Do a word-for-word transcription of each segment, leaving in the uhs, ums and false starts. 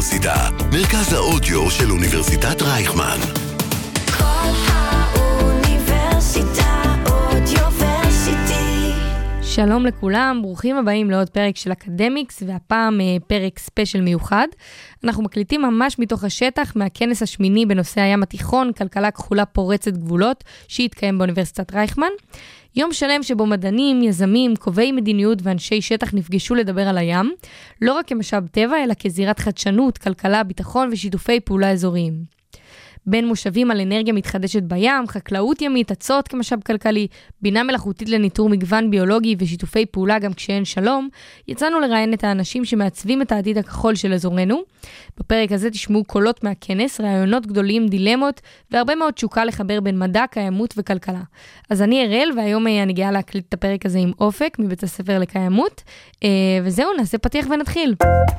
האוניברסיטה, מרכז האודיו של אוניברסיטת רייכמן. כל האוניברסיטה אודיוורסיטי. שלום לכולם, ברוכים הבאים לעוד פרק של אקדמיקס, והפעם פרק ספיישל מיוחד. אנחנו מקליטים ממש מתוך השטח מהכנס השמיני בנושא הים התיכון, כלכלה כחולה פורצת גבולות, שהתקיים באוניברסיטת רייכמן. יום שלם שבו מדענים, יזמים, קובעי מדיניות ואנשי שטח נפגשו לדבר על הים, לא רק כמשאב טבע, אלא כזירת חדשנות, כלכלה, ביטחון ושיתופי פעולה אזוריים. בין מושבים על אנרגיה מתחדשת בים, חקלאות ימית, הצעות כמשאב כלכלי, בינה מלאכותית לניטור מגוון ביולוגי ושיתופי פעולה גם כשאין שלום, יצאנו לראיין את האנשים שמעצבים את העתיד הכחול של אזורנו. בפרק הזה תשמעו קולות מהכנס, רעיונות גדולים, דילמות, והרבה מאוד תשוקה לחבר בין מדע, קיימות וכלכלה. אז אני אראל, והיום אני גאה להקליט את הפרק הזה עם אופק, מבית הספר לקיימות, וזהו, נעשה פתיח ונתחיל.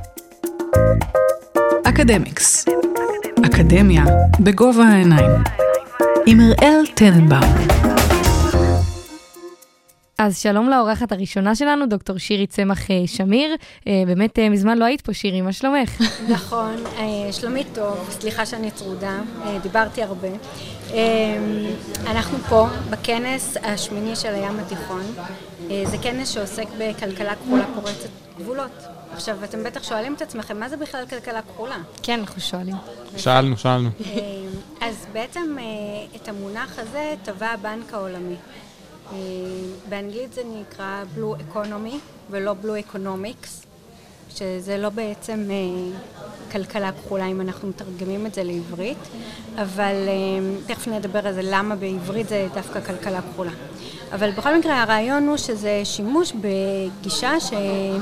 אקדמיקס. אקדמיה בגובה העיניים. עם אראל טננבאום. אז שלום לאורחת הראשונה שלנו, דוקטור שירי צמח שמיר. באמת מזמן לא היית פה, שירי, מה שלומך? נכון, שלומי טוב, סליחה שאני צרודה, דיברתי הרבה. אנחנו פה בכנס השמיני של הים התיכון. זה כנס שעוסק בכלכלה כחולה פורצת גבולות. עכשיו, אתם בטח שואלים את עצמכם, מה זה בכלל כלכלה כחולה? כן, אנחנו שואלים. שאלנו, שאלנו. אז בעצם את המונח הזה טבע הבנק העולמי. באנגלית זה נקרא Blue Economy ולא Blue Economics, שזה לא בעצם כלכלה כחולה אם אנחנו מתרגמים את זה לעברית, אבל תכף נדבר על זה למה בעברית זה דווקא כלכלה כחולה. אבל בכל מקרה הרעיון הוא שזה שימוש בגישה ש...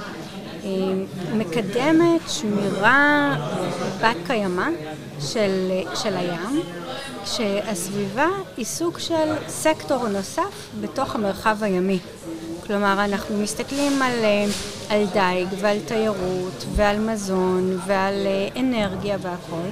מקדמת שמירה בת קיימא של, של הים, שהסביבה היא סוג של סקטור נוסף בתוך המרחב הימי. כלומר, אנחנו מסתכלים על, על דייג ועל תיירות ועל מזון ועל אנרגיה והכל,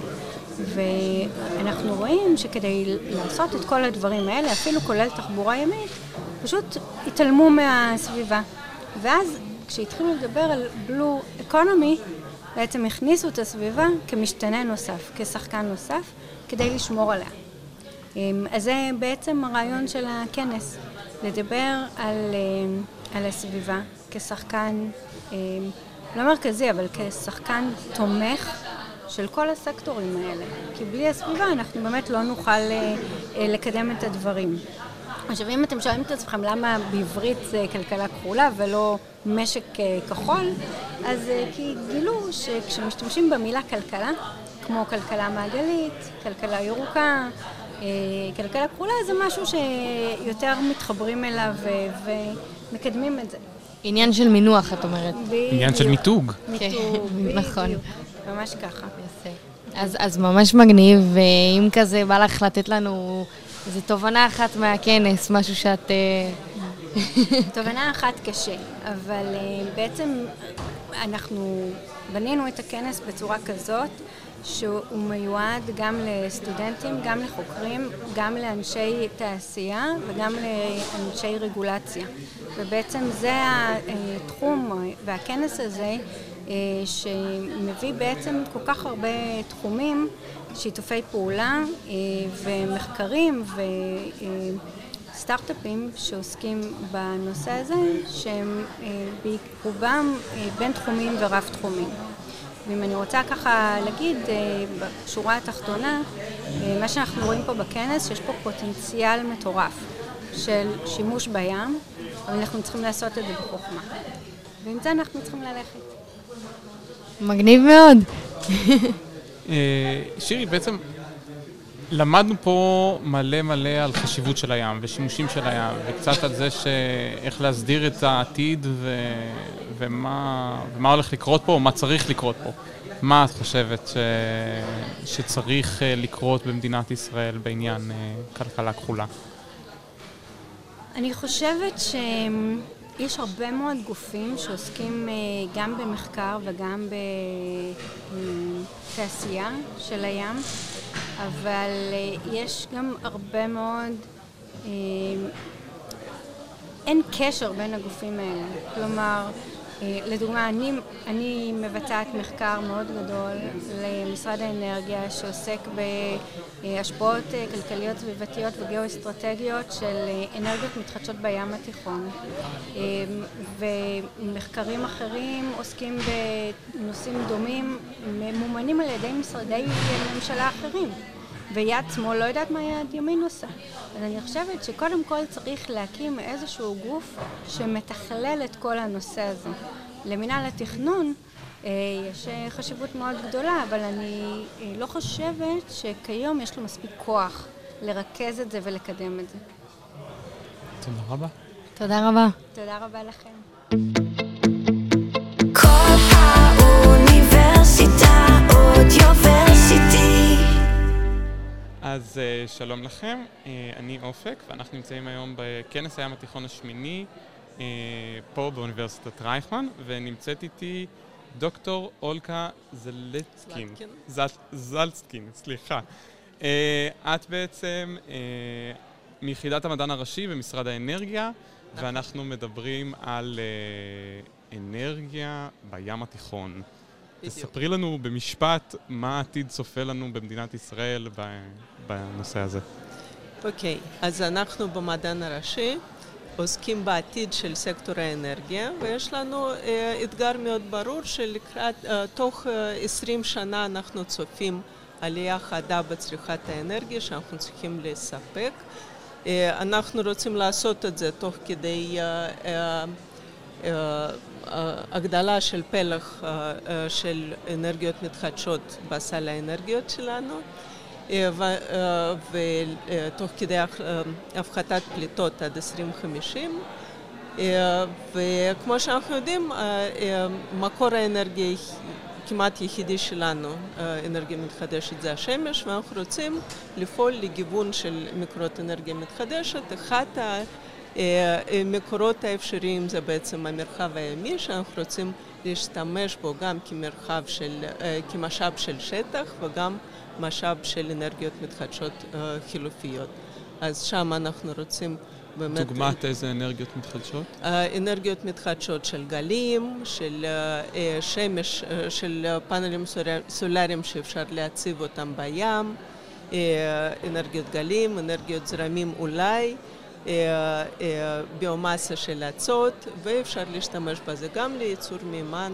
ואנחנו רואים שכדי לעשות את כל הדברים האלה, אפילו כולל תחבורה ימית, פשוט התעלמו מהסביבה. ואז כשהתחילו לדבר על בלו אקונומי, בעצם הכניסו את הסביבה כמשתנה נוסף, כשחקן נוסף, כדי לשמור עליה. אז זה בעצם הרעיון של הכנס, לדבר על, על הסביבה כשחקן, לא מרכזי, אבל כשחקן תומך של כל הסקטורים האלה. כי בלי הסביבה אנחנו באמת לא נוכל לקדם את הדברים. עכשיו, אם אתם שואלים את עצמכם למה בעברית זה כלכלה כחולה ולא משק כחול, אז כי גילו שכשמשתמשים במילה כלכלה, כמו כלכלה מעגלית, כלכלה ירוקה, כלכלה כחולה, זה משהו שיותר מתחברים אליו ומקדמים את זה. עניין של מינוח, את אומרת. עניין של מיתוג. מיתוג, נכון. ממש ככה. אז, אז ממש מגניב, ואם כזה בא לך לתת לנו איזו תובנה אחת מהכנס, משהו שאת... תובנה אחת קשה, אבל בעצם אנחנו בנינו את הכנס בצורה כזאת, שהוא מיועד גם לסטודנטים, גם לחוקרים, גם לאנשי תעשייה וגם לאנשי רגולציה. ובעצם זה התחום והכנס הזה שמביא בעצם כל כך הרבה תחומים, שיתופי פעולה ומחקרים וסטארט-אפים שעוסקים בנושא הזה, שהם ברובם בין תחומים ורב תחומים. ואם אני רוצה ככה להגיד, בשורה התחתונה, מה שאנחנו רואים פה בכנס, שיש פה פוטנציאל מטורף של שימוש בים, אבל אנחנו צריכים לעשות את זה בחוכמה. ועם זה אנחנו צריכים ללכת. מגניב מאוד. שירי, בעצם למדנו פה מלא מלא על חשיבות של הים ושימושים של הים, וקצת על זה שאיך להסדיר את העתיד ו... ומה, ומה הולך לקרות פה, או מה צריך לקרות פה. מה את חושבת ש... שצריך לקרות במדינת ישראל בעניין כלכלה כחולה? אני חושבת שיש הרבה מאוד גופים שעוסקים גם במחקר וגם בתעשייה של הים, אבל יש גם הרבה מאוד, אין קשר בין הגופים האלה. כלומר, לדוגמה, אני, אני מבצעת מחקר מאוד גדול למשרד האנרגיה שעוסק בהשפעות כלכליות סביבתיות וגיאו-אסטרטגיות של אנרגיות מתחדשות בים התיכון. ומחקרים אחרים עוסקים בנושאים דומים, ממומנים על ידי משרדי ממשלה אחרים. ויד שמאל לא יודעת מה יד ימין עושה. אז אני חושבת שקודם כל צריך להקים איזשהו גוף שמתכלל את כל הנושא הזה. למינהל התכנון יש חשיבות מאוד גדולה, אבל אני לא חושבת שכיום יש לו מספיק כוח לרכז את זה ולקדם את זה. תודה רבה. תודה רבה. תודה רבה לכם. כל האוניברסיטה אודיוורסיטי. אז שלום לכם, אני אופק, ואנחנו נמצאים היום בכנס הים התיכון השמיני, פה באוניברסיטת רייכמן, ונמצאת איתי דוקטור אולקה זלצקין. זלצקין, סליחה. את בעצם מיחידת המדען הראשי במשרד האנרגיה, ואנחנו מדברים על אנרגיה בים התיכון. תספרי לנו במשפט מה העתיד צופה לנו במדינת ישראל בנושא הזה. אוקיי, אז אנחנו במדען הראשי עוסקים בעתיד של סקטור האנרגיה, ויש לנו אה, אתגר מאוד ברור שלקראת, אה, תוך אה, עשרים שנה אנחנו צופים עלייה חדה בצריכת האנרגיה שאנחנו צריכים לספק. אה, אנחנו רוצים לעשות את זה תוך כדי אה, אה, אה, הגדלה של פלח של אנרגיות מתחדשות בסל האנרגיות שלנו, ותוך כדי הפחתת פליטות עד עשרים חמישים. וכמו שאנחנו יודעים, מקור האנרגיה כמעט יחידי שלנו, אנרגיה מתחדשת, זה השמש, ואנחנו רוצים לפעול לגיוון של מקורות אנרגיה מתחדשת. אחת המקורות האפשריים זה בעצם המרחב הימי, שאנחנו רוצים להשתמש בו גם כמרחב של, כמשאב של שטח וגם משאב של אנרגיות מתחדשות חילופיות. אז שם אנחנו רוצים באמת... דוגמת איזה אנרגיות מתחדשות? אנרגיות מתחדשות של גלים, של שמש, של פאנלים סולריים שאפשר להציב אותם בים, אנרגיות גלים, אנרגיות זרמים אולי, ביומאסה של עצות, ואפשר להשתמש בזה גם לייצור מימן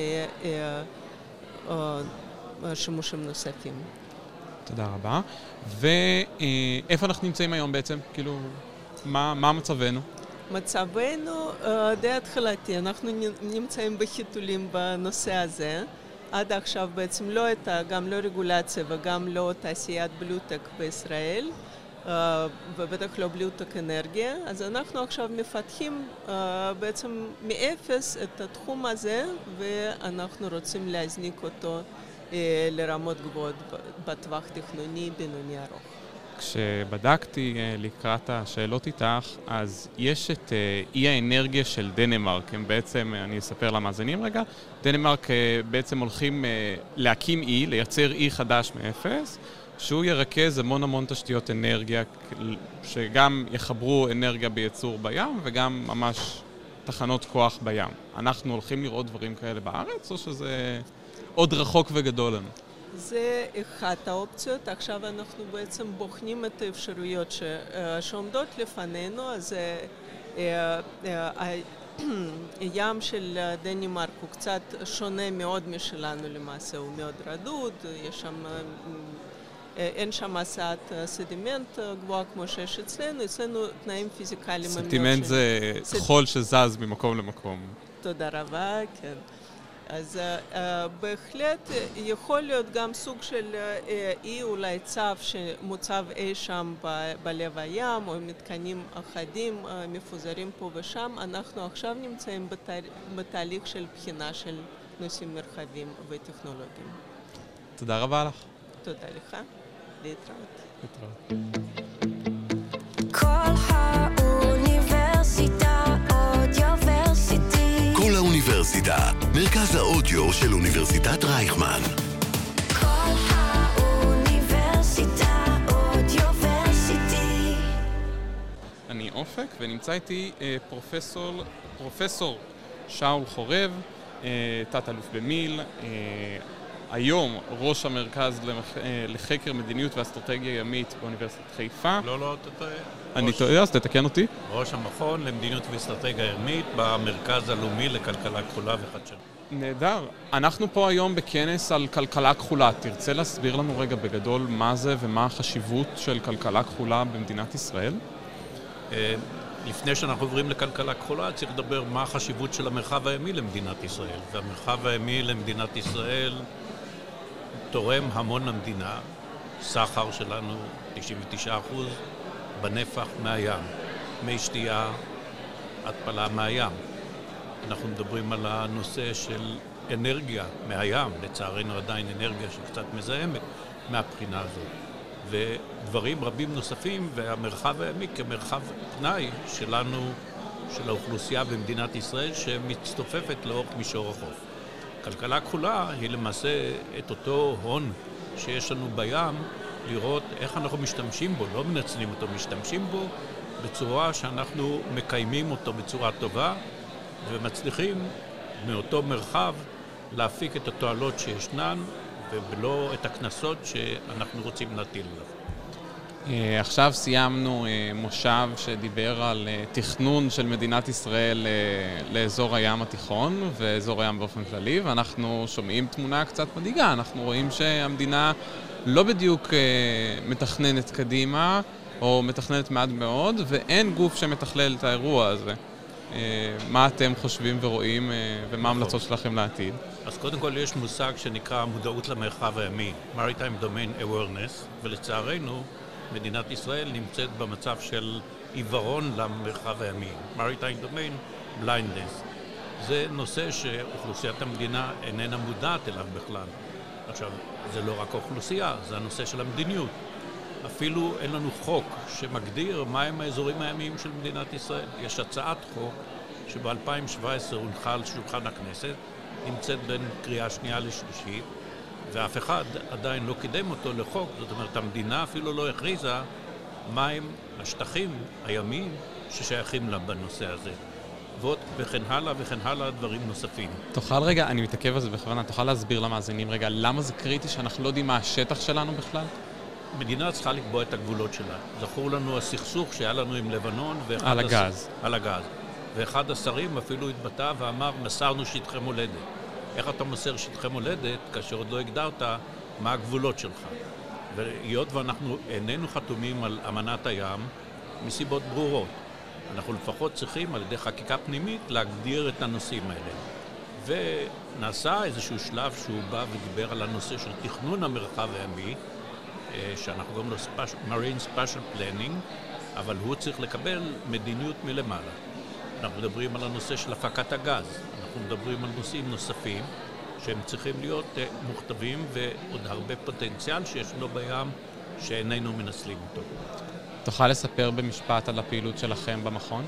ושימושים נוספים. תודה רבה. ואיפה אנחנו נמצאים היום בעצם? כאילו, מה, מה מצבנו? מצבנו די התחלתי. אנחנו נמצאים בחיתולים בנושא הזה. עד עכשיו בעצם לא הייתה גם לא רגולציה וגם לא תעשיית בלוטק בישראל. ובטח לא בלוטק אנרגיה, אז אנחנו עכשיו מפתחים בעצם מאפס את התחום הזה, ואנחנו רוצים להזניק אותו לרמות גבוהות בטווח תכנוני בינוני ארוך. כשבדקתי לקראת השאלות איתך, אז יש את אי האנרגיה של דנמרק. הם בעצם, אני אספר למאזינים רגע, דנמרק בעצם הולכים להקים אי, לייצר אי חדש מאפס, שהוא ירכז המון המון תשתיות אנרגיה, שגם יחברו אנרגיה בייצור בים, וגם ממש תחנות כוח בים. אנחנו הולכים לראות דברים כאלה בארץ, או שזה עוד רחוק וגדול לנו? זה אחת האופציות. עכשיו אנחנו בעצם בוחנים את האפשרויות ש... שעומדות לפנינו. אז הים של דנמרק הוא קצת שונה מאוד משלנו למעשה, הוא מאוד רדוד, יש שם... אין שם הסעת סדימנט גבוהה כמו שיש אצלנו, אצלנו תנאים פיזיקליים. סדימנט זה חול שזז ממקום למקום. תודה רבה, כן. אז uh, בהחלט יכול להיות גם סוג של uh, אי, אולי צו שמוצב אי שם ב- בלב הים, או מתקנים אחדים uh, מפוזרים פה ושם. אנחנו עכשיו נמצאים בת- בתהליך של בחינה של נושאים מרחבים וטכנולוגיים. תודה רבה לך. תודה לך. להתראות. להתראות. כל האוניברסיטה אודיוורסיטי. כל האוניברסיטה, מרכז האודיו של אוניברסיטת רייכמן. כל האוניברסיטה אודיוורסיטי. אני אופק, ונמצא איתי אה, פרופסור, פרופסור שאול חורב, תת אלוף במיל, היום ראש המרכז לחקר מדיניות ואסטרטגיה ימית באוניברסיטת חיפה. לא, לא, אתה טועה. אני טועה, אז תתקן אותי. ראש המכון למדיניות ואסטרטגיה ימית במרכז הלאומי לכלכלה כחולה וחדשנות. נהדר. אנחנו פה היום בכנס על כלכלה כחולה. תרצה להסביר לנו רגע בגדול מה זה ומה החשיבות של כלכלה כחולה במדינת ישראל? לפני שאנחנו עוברים לכלכלה כחולה, צריך לדבר מה החשיבות של המרחב הימי למדינת ישראל. והמרחב הימי למדינת ישראל תורם המון למדינה. סחר שלנו תשעים ותשעה אחוז בנפח מהים, מי שתייה, התפלה מהים. אנחנו מדברים על הנושא של אנרגיה מהים, לצערנו עדיין אנרגיה שקצת מזהמת מהבחינה הזאת. ודברים רבים נוספים, והמרחב הימי כמרחב פנאי שלנו, של האוכלוסייה במדינת ישראל, שמצטופפת לאורך מישור החוף. כלכלה כחולה היא למעשה את אותו הון שיש לנו בים, לראות איך אנחנו משתמשים בו, לא מנצלים אותו, משתמשים בו בצורה שאנחנו מקיימים אותו בצורה טובה, ומצליחים מאותו מרחב להפיק את התועלות שישנן, ולא את הכנסות שאנחנו רוצים להטיל עליו. עכשיו סיימנו מושב שדיבר על תכנון של מדינת ישראל לאזור הים התיכון ואזור הים באופן כללי, ואנחנו שומעים תמונה קצת מדאיגה. אנחנו רואים שהמדינה לא בדיוק מתכננת קדימה, או מתכננת מעט מאוד, ואין גוף שמתכלל את האירוע הזה. מה אתם חושבים ורואים, ומה ההמלצות שלכם לעתיד? אז קודם כל יש מושג שנקרא מודעות למרחב הימי, Maritime Domain Awareness, ולצערנו מדינת ישראל נמצאת במצב של עיוורון למרחב הימי, Maritime Domain Blindness. זה נושא שאוכלוסיית המדינה איננה מודעת אליו בכלל. עכשיו, זה לא רק האוכלוסייה, זה הנושא של המדיניות. אפילו אין לנו חוק שמגדיר מהם האזורים הימיים של מדינת ישראל. יש הצעת חוק שב-אלפיים שבע עשרה הונחה על שולחן הכנסת, נמצאת בין קריאה שנייה לשלישית, ואף אחד עדיין לא קידם אותו לחוק. זאת אומרת, המדינה אפילו לא הכריזה מהם השטחים הימיים ששייכים לה בנושא הזה. ועוד וכן הלאה וכן הלאה דברים נוספים. תוכל רגע, אני מתעכב על זה בכוונה, תוכל להסביר למאזינים רגע, למה זה קריטי שאנחנו לא יודעים מה השטח שלנו בכלל? מדינה צריכה לקבוע את הגבולות שלה. זכור לנו הסכסוך שהיה לנו עם לבנון. על הגז. הס... על הגז. ואחד השרים אפילו התבטא ואמר, מסרנו שטחי מולדת. איך אתה מוסר שטחי מולדת כאשר עוד לא הגדרת מה הגבולות שלך? והיות ואנחנו איננו חתומים על אמנת הים, מסיבות ברורות. אנחנו לפחות צריכים על ידי חקיקה פנימית להגדיר את הנושאים האלה. ונעשה איזשהו שלב שהוא בא ודיבר על הנושא של תכנון המרחב הימי, שאנחנו גם לא Marine Spatial Planning, אבל הוא צריך לקבל מדיניות מלמעלה. אנחנו מדברים על הנושא של הפקת הגז, אנחנו מדברים על נושאים נוספים שהם צריכים להיות מוכתבים, ועוד הרבה פוטנציאל שיש לו בים שאיננו מנסלים אותו. תוכל לספר במשפט על הפעילות שלכם במכון?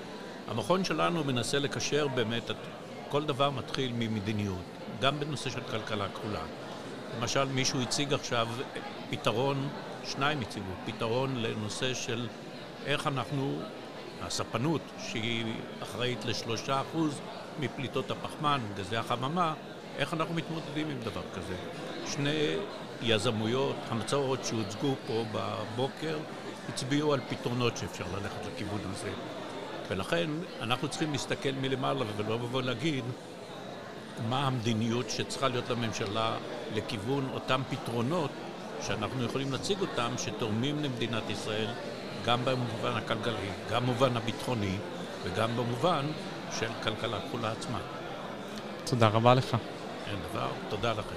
המכון שלנו מנסה לקשר באמת, כל דבר מתחיל ממדיניות, גם בנושא של כלכלה כחולה. למשל, מישהו הציג עכשיו פתרון, שניים הציגו, פתרון לנושא של איך אנחנו, הספנות, שהיא אחראית לשלושה אחוז מפליטות הפחמן, גזי החממה, איך אנחנו מתמודדים עם דבר כזה. שני יזמויות, המצאות שהוצגו פה בבוקר, הצביעו על פתרונות שאפשר ללכת לכיוון הזה. ולכן אנחנו צריכים להסתכל מלמעלה ולא לבוא להגיד מה המדיניות שצריכה להיות לממשלה לכיוון אותם פתרונות שאנחנו יכולים להציג אותם, שתורמים למדינת ישראל גם במובן הכלכלי, גם במובן הביטחוני וגם במובן של כלכלה כחולה עצמה. תודה רבה לך. אין דבר, תודה לכם.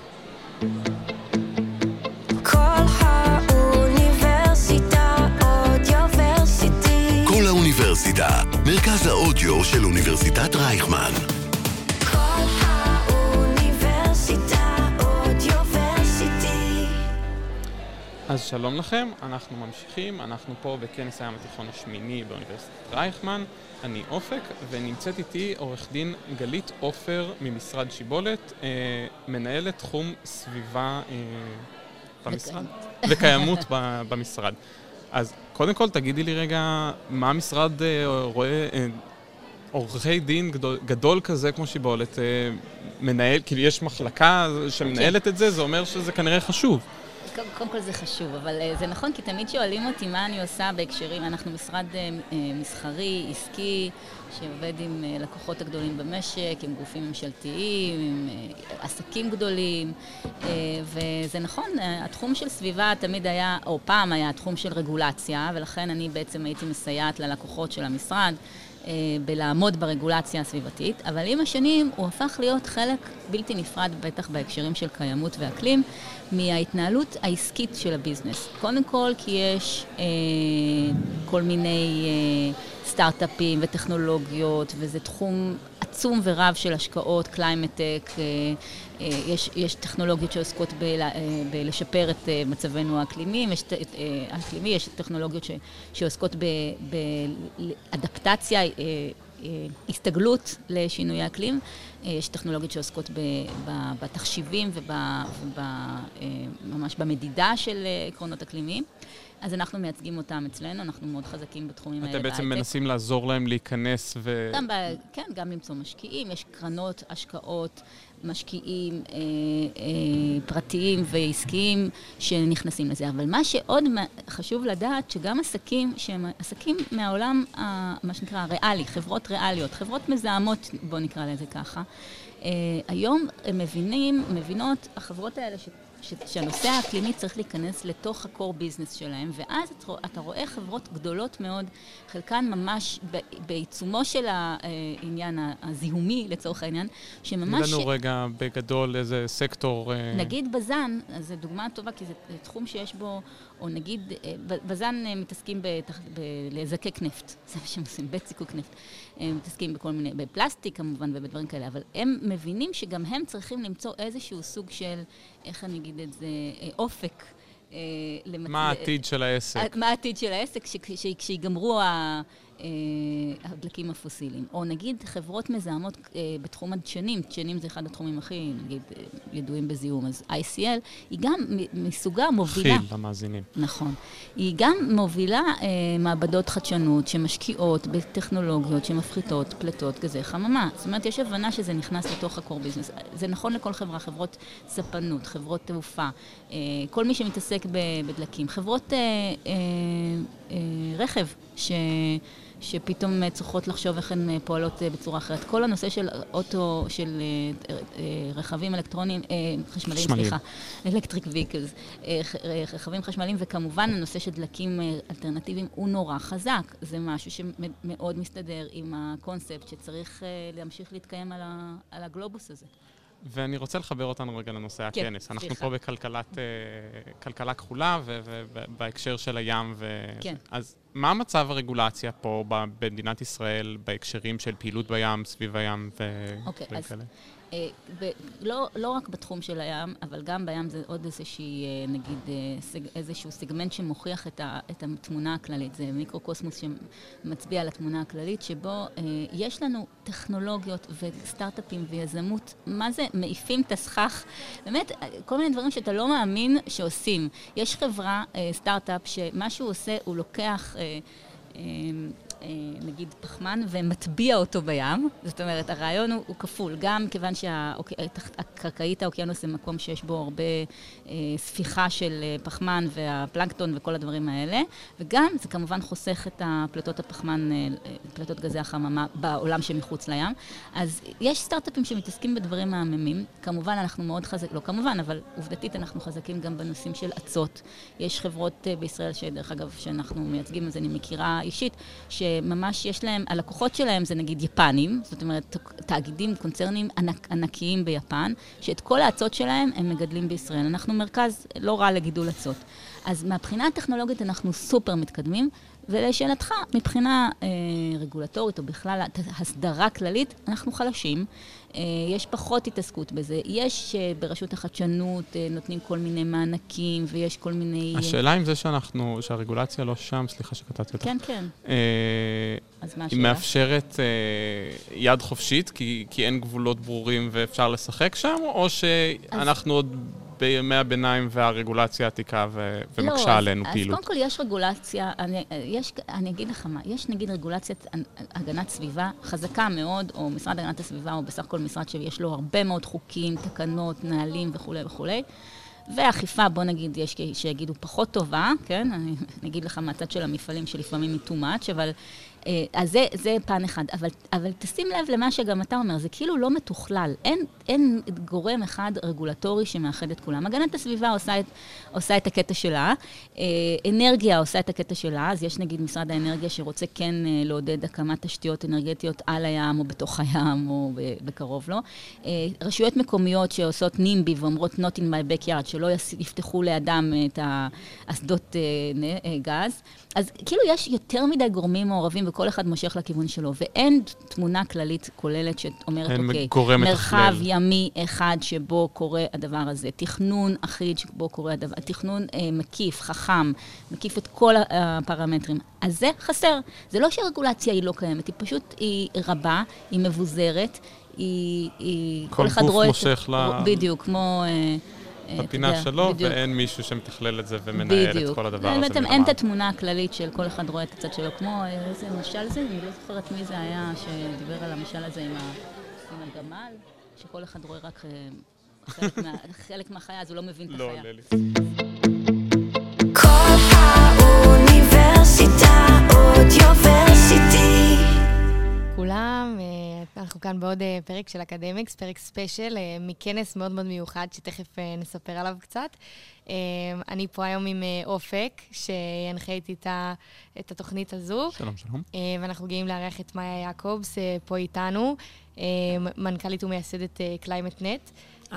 כל האוניברסיטה אודיוורסיטי. כל האוניברסיטה, מרכז האודיו של אוניברסיטת רייכמן. כל האוניברסיטה אודיוורסיטי. אז שלום לכם, אנחנו ממשיכים, אנחנו פה בכנס הים התיכון השמיני באוניברסיטת רייכמן. אני אופק, ונמצאת איתי עורך דין גלית אופר ממשרד שיבולת, אה, מנהלת תחום סביבה אה, במשרד, וקיימות ב, במשרד. אז קודם כל תגידי לי רגע, מה המשרד אה, רואה, אה, עורכי דין גדול, גדול כזה כמו שיבולת, מנהל, כאילו יש מחלקה שמנהלת את זה, זה אומר שזה כנראה חשוב. קודם כל זה חשוב, אבל זה נכון, כי תמיד שואלים אותי מה אני עושה בהקשרים. אנחנו משרד מסחרי, עסקי, שעובד עם לקוחות הגדולים במשק, עם גופים ממשלתיים, עם עסקים גדולים, וזה נכון, התחום של סביבה תמיד היה, או פעם היה התחום של רגולציה, ולכן אני בעצם הייתי מסייעת ללקוחות של המשרד, בלעמוד ברגולציה הסביבתית, אבל עם השנים הוא הפך להיות חלק בלתי נפרד, בטח בהקשרים של קיימות ואקלים, מההתנהלות העסקית של הביזנס. קודם כל, כי יש אה, כל מיני אה, סטארט-אפים וטכנולוגיות, וזה תחום עצום ורב של השקעות, קליימטק, אה, אה, יש, יש טכנולוגיות שעוסקות ב, אה, בלשפר את אה, מצבנו האקלימי, יש, אה, האקלימי, יש טכנולוגיות ש, שעוסקות באדפטציה, אה, הסתגלות לשינוי האקלים. יש טכנולוגיות שעוסקות בתחשיבים וממש במדידה של עקרונות אקלימיים. אז אנחנו מייצגים אותם אצלנו, אנחנו מאוד חזקים בתחומים האלה. אתם בעצם מנסים לעזור להם להיכנס ו... גם, כן, גם למצוא משקיעים, יש קרנות, השקעות, משקיעים אה, אה, פרטיים ועסקיים שנכנסים לזה. אבל מה שעוד חשוב לדעת, שגם עסקים, שהם עסקים מהעולם, ה, מה שנקרא, הריאלי, חברות ריאליות, חברות מזהמות, בוא נקרא לזה ככה, אה, היום הם מבינים, מבינות, החברות האלה ש... שהנושא האקלימי צריך להיכנס לתוך הקור ביזנס שלהם, ואז אתה רואה חברות גדולות מאוד, חלקן ממש בעיצומו של העניין הזיהומי לצורך העניין, שממש... לנו רגע בגדול איזה סקטור... נגיד בזן, זו דוגמה טובה, כי זה תחום שיש בו, או נגיד, בזן מתעסקים בלזקק נפט, זה מה שהם עושים, בית זיקוק נפט. הם מתעסקים בכל מיני, בפלסטיק כמובן ובדברים כאלה, אבל הם מבינים שגם הם צריכים למצוא איזשהו סוג של, איך אני אגיד את זה, אופק. מה העתיד של העסק? מה העתיד של העסק כשיגמרו הדלקים הפוסיליים. או נגיד חברות מזהמות בתחום הדשנים, דשנים זה אחד התחומים הכי, נגיד, ידועים בזיהום, אז איי סי אל, היא גם מסוגה מובילה. חיל למאזינים. נכון. היא גם מובילה מעבדות חדשנות שמשקיעות בטכנולוגיות שמפחיתות פלטות גזי חממה. זאת אומרת, יש הבנה שזה נכנס לתוך הקור ביזנס. זה נכון לכל חברה, חברות ספנות, חברות תעופה, כל מי שמתעסק בדלקים, חברות רכב ש... שפתאום צריכות לחשוב איך הן פועלות בצורה אחרת. כל הנושא של אוטו, של רכבים אלקטרוניים, חשמליים, סליחה, electric vehicles, רכבים חשמליים, וכמובן הנושא של דלקים אלטרנטיביים הוא נורא חזק. זה משהו שמאוד מסתדר עם הקונספט שצריך להמשיך להתקיים על הגלובוס הזה. ואני רוצה לחבר אותנו רגע לנושא הכנס. אנחנו פה בכלכלת, כלכלה כחולה ובהקשר של הים. כן. אז מה מצב הרגולציה פה במדינת ישראל בהקשרים של פעילות בים, סביב הים ודברים כאלה? לא, לא רק בתחום של הים, אבל גם בים זה עוד איזושהי, נגיד, איזשהו סגמנט שמוכיח את, ה, את התמונה הכללית. זה מיקרוקוסמוס שמצביע על התמונה הכללית, שבו יש לנו טכנולוגיות וסטארט-אפים ויזמות, מה זה? מעיפים את הסכך. באמת, כל מיני דברים שאתה לא מאמין שעושים. יש חברה, סטארט-אפ, שמה שהוא עושה, הוא לוקח... נגיד פחמן ומטביע אותו בים. זאת אומרת, הרעיון הוא, הוא כפול, גם כיוון שהקרקעית האוקיינוס זה מקום שיש בו הרבה אה, ספיחה של פחמן והפלנקטון וכל הדברים האלה, וגם זה כמובן חוסך את הפלטות הפחמן, אה, פלטות גזי החממה בעולם שמחוץ לים. אז יש סטארט-אפים שמתעסקים בדברים מהממים. כמובן אנחנו מאוד חזקים, לא כמובן, אבל עובדתית אנחנו חזקים גם בנושאים של עצות. יש חברות אה, בישראל שדרך אגב שאנחנו מייצגים, אז אני מכירה אישית, ש ממש יש להם, הלקוחות שלהם זה נגיד יפנים, זאת אומרת, תאגידים, קונצרנים ענק, ענקיים ביפן, שאת כל האצות שלהם הם מגדלים בישראל. אנחנו מרכז לא רע לגידול אצות. אז מהבחינה הטכנולוגית אנחנו סופר מתקדמים, ולשאלתך, מבחינה אה, רגולטורית או בכלל הסדרה כללית, אנחנו חלשים. אה, יש פחות התעסקות בזה. יש אה, ברשות החדשנות אה, נותנים כל מיני מענקים, ויש כל מיני... השאלה אם זה שאנחנו, שהרגולציה לא שם, סליחה שקטעתי אותך. כן, כן. אה, אז מה היא מאפשרת אה, יד חופשית, כי, כי אין גבולות ברורים ואפשר לשחק שם, או שאנחנו אז... עוד... בימי הביניים והרגולציה העתיקה ו- ומקשה לא, עלינו אז, פעילות. אז קודם כל יש רגולציה, אני, יש, אני אגיד לך מה, יש נגיד רגולציית הגנת סביבה חזקה מאוד, או משרד הגנת הסביבה, או בסך הכל משרד שיש לו הרבה מאוד חוקים, תקנות, נהלים וכו' וכו'. ואכיפה, בוא נגיד, יש שיגידו פחות טובה, כן? אני אגיד לך מהצד של המפעלים שלפעמים היא too much, אבל אז זה, זה פן אחד. אבל, אבל תשים לב למה שגם אתה אומר, זה כאילו לא מתוכלל. אין, אין גורם אחד רגולטורי שמאחד את כולם. הגנת הסביבה עושה את, עושה את הקטע שלה, אנרגיה עושה את הקטע שלה, אז יש נגיד משרד האנרגיה שרוצה כן לעודד הקמת תשתיות אנרגטיות על הים או בתוך הים או בקרוב לו. רשויות מקומיות שעושות נימבי ואומרות not in my backyard, שלא יפתחו לידם את האסדות גז. אז כאילו יש יותר מדי גורמים מעורבים וכל אחד מושך לכיוון שלו, ואין תמונה כללית כוללת שאומרת, אוקיי, מרחב ימי אחד שבו קורה הדבר הזה, תכנון אחיד שבו קורה הדבר, תכנון אה, מקיף, חכם, מקיף את כל הפרמטרים. אז זה חסר. זה לא שהרגולציה היא לא קיימת, היא פשוט, היא רבה, היא מבוזרת, היא... היא כל, כל גוף מושך ל... בדיוק, כמו... אה, בפינה שלו, בדיוק. ואין מישהו שמתכלל את זה ומנהל בדיוק. את כל הדבר הזה. באמת, אין את התמונה הכללית של כל אחד רואה את הצד שלו, כמו איזה משל זה, אני לא זוכרת מי זה היה שדיבר על המשל הזה עם, ה, עם הגמל, שכל אחד רואה רק חלק, מה, חלק מהחיה, אז הוא לא מבין את החיה. לא, לילי. כל האוניברסיטה אודיוורסיטי. כולם, אנחנו כאן בעוד פרק של אקדמיקס, פרק ספיישל, מכנס מאוד מאוד מיוחד, שתכף נספר עליו קצת. אני פה היום עם אופק, שינחה איתי את התוכנית הזו. שלום, שלום. ואנחנו גאים לארח את מאיה יעקובס פה איתנו, מנכ"לית ומייסדת קליימט-נט.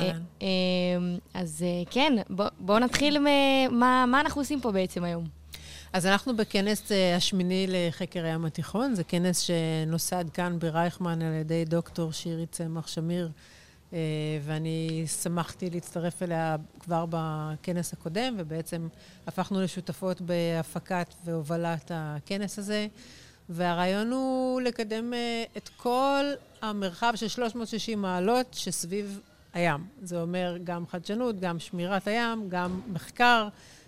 אז כן, בואו נתחיל מה אנחנו עושים פה בעצם היום. אז אנחנו בכנס השמיני לחקר הים התיכון, זה כנס שנוסד כאן ברייכמן על ידי דוקטור שירי צמח שמיר, ואני שמחתי להצטרף אליה כבר בכנס הקודם, ובעצם הפכנו לשותפות בהפקת והובלת הכנס הזה, והרעיון הוא לקדם את כל המרחב של שלוש מאות ושישים מעלות שסביב הים. זה אומר גם חדשנות, גם שמירת הים, גם מחקר,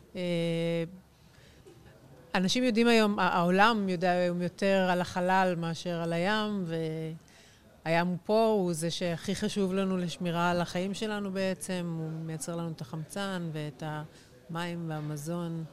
אנשים יודעים היום, העולם יודע היום יותר על החלל מאשר על הים, והים הוא פה, הוא זה שהכי חשוב לנו לשמירה על החיים שלנו בעצם, הוא מייצר לנו את החמצן ואת המים והמזון,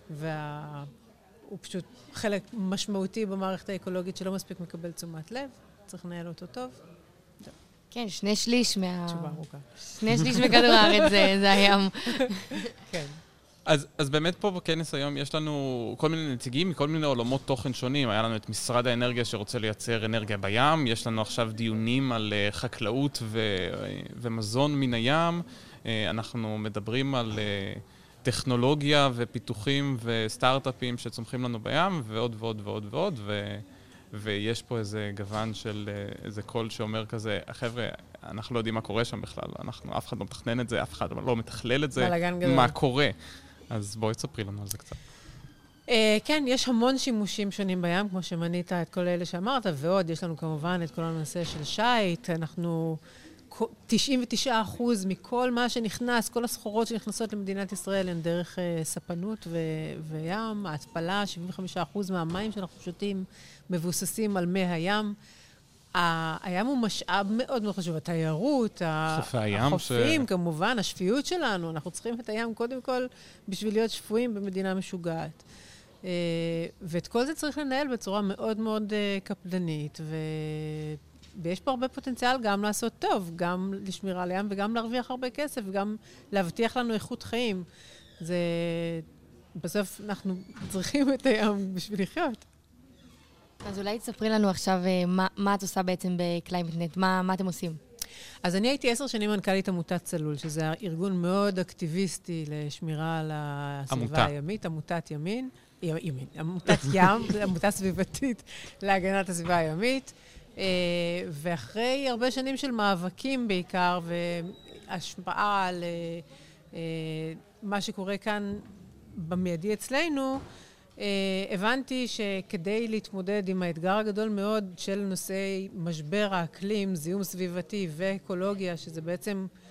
והוא פשוט חלק משמעותי במערכת האקולוגית שלא מספיק מקבל תשומת לב, צריך לנהל אותו טוב. כן, שני שליש מה... תשובה ארוכה. שני שליש מכדור הארץ זה, זה הים. כן. אז, אז באמת פה בכנס היום יש לנו כל מיני נציגים מכל מיני עולמות תוכן שונים. היה לנו את משרד האנרגיה שרוצה לייצר אנרגיה בים, יש לנו עכשיו דיונים על uh, חקלאות ו- ומזון מן הים, uh, אנחנו מדברים על uh, טכנולוגיה ופיתוחים וסטארט-אפים שצומחים לנו בים, ועוד ועוד ועוד ועוד, ו- ויש פה איזה גוון של uh, איזה קול שאומר כזה, החבר'ה, אנחנו לא יודעים מה קורה שם בכלל, אנחנו, אף אחד לא מתכנן את זה, אף אחד לא מתכלל את זה, מה קורה. אז בואי תספרי לנו על זה קצת. כן, יש המון שימושים שונים בים, כמו שמנית את כל אלה שאמרת, ועוד יש לנו כמובן את כל הנושא של שייט, אנחנו תשעים ותשעה אחוז מכל מה שנכנס, כל הסחורות שנכנסות למדינת ישראל הן דרך ספנות וים, ההתפלה, שבעים וחמישה אחוז מהמים שאנחנו שותים מבוססים על מי הים. הים הוא משאב מאוד מאוד חשוב, התיירות, החופים, כמובן, השפיות שלנו, אנחנו צריכים את הים קודם כל בשביל להיות שפויים במדינה משוגעת. ואת כל זה צריך לנהל בצורה מאוד מאוד קפדנית, ויש פה הרבה פוטנציאל גם לעשות טוב, גם לשמירה על הים וגם להרוויח הרבה כסף, וגם להבטיח לנו איכות חיים. זה, בסוף אנחנו צריכים את הים בשביל לחיות. אז אולי תספרי לנו עכשיו מה, מה את עושה בעצם בקליימט-נט, מה, מה אתם עושים? אז אני הייתי עשר שנים מנכ"לית עמותת צלול, שזה ארגון מאוד אקטיביסטי לשמירה על הסביבה הימית, עמותת ימין, ימין, עמותת ים, עמותה סביבתית להגנת הסביבה הימית, ואחרי הרבה שנים של מאבקים בעיקר, והשפעה על מה שקורה כאן במיידי אצלנו, הבנתי שכדי להתמודד עם האתגר הגדול מאוד של נושאי משבר האקלים, זיהום סביבתי ואקולוגיה, שזה בעצם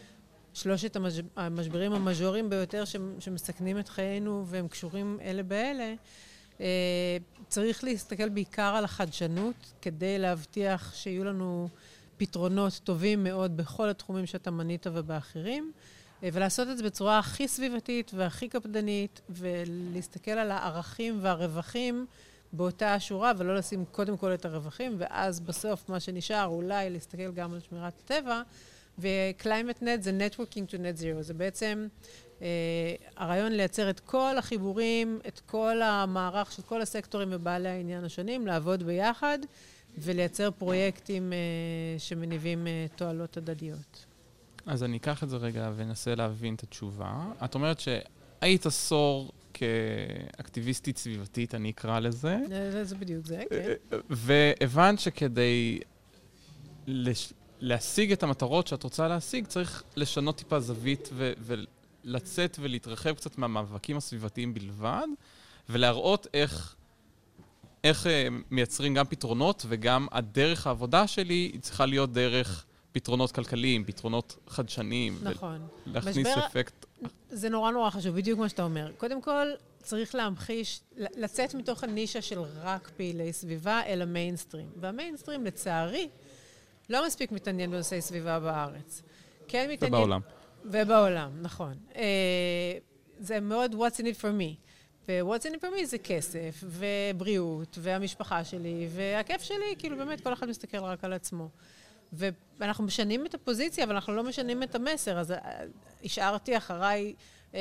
שלושת המש... המשברים המז'וריים ביותר ש... שמסכנים את חיינו והם קשורים אלה באלה, אה, צריך להסתכל בעיקר על החדשנות כדי להבטיח שיהיו לנו פתרונות טובים מאוד בכל התחומים שאתה מנית ובאחרים, אה, ולעשות את זה בצורה הכי סביבתית והכי קפדנית, ולהסתכל על הערכים והרווחים באותה השורה, ולא לשים קודם כל את הרווחים, ואז בסוף מה שנשאר אולי להסתכל גם על שמירת הטבע, ו-Climate Net זה Networking to Net Zero. זה בעצם אה, הרעיון לייצר את כל החיבורים, את כל המערך של כל הסקטורים ובעלי העניין השונים, לעבוד ביחד ולייצר פרויקטים אה, שמניבים אה, תועלות הדדיות. אז אני אקח את זה רגע ונסה להבין את התשובה. את אומרת שהיית עשור כאקטיביסטית סביבתית, אני אקרא לזה. זה, זה בדיוק זה, כן. והבנת שכדי לש... להשיג את המטרות שאת רוצה להשיג, צריך לשנות טיפה זווית ו- ולצאת ולהתרחב קצת מהמאבקים הסביבתיים בלבד, ולהראות איך, איך uh, מייצרים גם פתרונות, וגם הדרך העבודה שלי היא צריכה להיות דרך פתרונות כלכליים, פתרונות חדשניים. נכון. ולהכניס משבר... אפקט. זה נורא נורא חשוב, בדיוק מה שאתה אומר. קודם כל, צריך להמחיש, לצאת מתוך הנישה של רק פעילי סביבה אל המיינסטרים. והמיינסטרים, לצערי, לא מספיק מתעניין בנושאי סביבה בארץ. כן מתעניין... ובעולם. ובעולם, נכון. זה מאוד what's in it for me. ו-what's in it for me זה כסף, ובריאות, והמשפחה שלי, והכיף שלי, כאילו באמת כל אחד מסתכל רק על עצמו. ואנחנו משנים את הפוזיציה, אבל אנחנו לא משנים את המסר. אז השארתי אחריי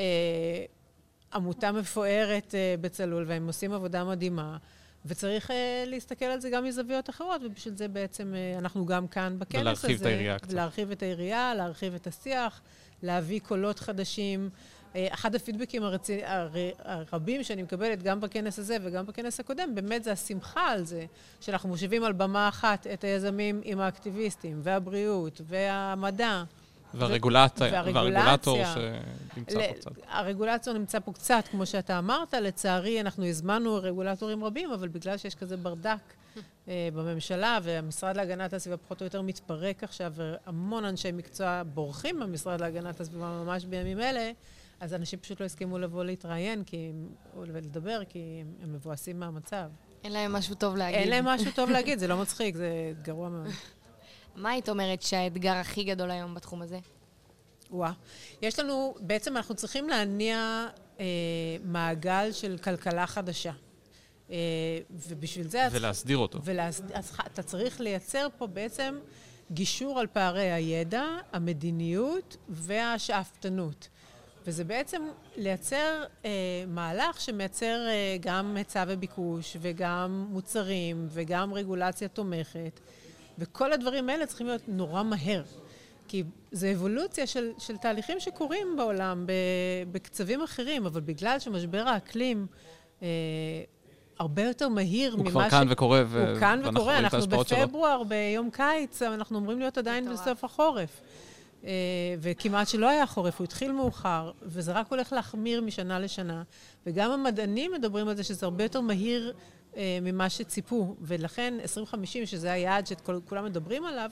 עמותה מפוארת בצלול, והם עושים עבודה מדהימה. וצריך uh, להסתכל על זה גם מזוויות אחרות, ובשביל זה בעצם uh, אנחנו גם כאן בכנס הזה. ולהרחיב את העירייה קצת. ולהרחיב את העירייה, להרחיב את השיח, להביא קולות חדשים. Uh, אחד הפידבקים הרצ... הר... הרבים שאני מקבלת גם בכנס הזה וגם בכנס הקודם, באמת זה השמחה על זה, שאנחנו מושבים על במה אחת את היזמים עם האקטיביסטים, והבריאות, והמדע. והרגולטור, והרגולטור שנמצא פה קצת. הרגולטור נמצא פה קצת, כמו שאתה אמרת, לצערי אנחנו הזמנו רגולטורים רבים, אבל בגלל שיש כזה ברדק בממשלה, והמשרד להגנת הסביבה פחות או יותר מתפרק עכשיו, והמון אנשי מקצוע בורחים במשרד להגנת הסביבה ממש בימים אלה, אז אנשים פשוט לא הסכימו לבוא להתראיין ולדבר, כי הם מבואסים מהמצב. אין להם משהו טוב להגיד. אין להם משהו טוב להגיד, זה לא מצחיק, זה גרוע מאוד. מה היית אומרת שהאתגר הכי גדול היום בתחום הזה? וואה. יש לנו, בעצם אנחנו צריכים להניע אה, מעגל של כלכלה חדשה. אה, ובשביל זה... ולהסדיר אותו. ולהסדיר, אז אתה צריך לייצר פה בעצם גישור על פערי הידע, המדיניות והשאפתנות. וזה בעצם לייצר אה, מהלך שמייצר אה, גם היצע וביקוש, וגם מוצרים, וגם רגולציה תומכת. וכל הדברים האלה צריכים להיות נורא מהר. כי זה אבולוציה של, של תהליכים שקורים בעולם בקצבים אחרים, אבל בגלל שמשבר האקלים אה, הרבה יותר מהיר הוא ממה ש... הוא כבר כאן וקורה, ו... הוא כאן וקורה, אנחנו בפברואר, שלו. ביום קיץ, אנחנו אומרים להיות עדיין בסוף החורף. אה, וכמעט שלא היה חורף, הוא התחיל מאוחר, וזה רק הולך להחמיר משנה לשנה. וגם המדענים מדברים על זה שזה הרבה יותר מהיר ממה שציפו, ולכן עשרים חמישים, שזה היעד שכולם מדברים עליו,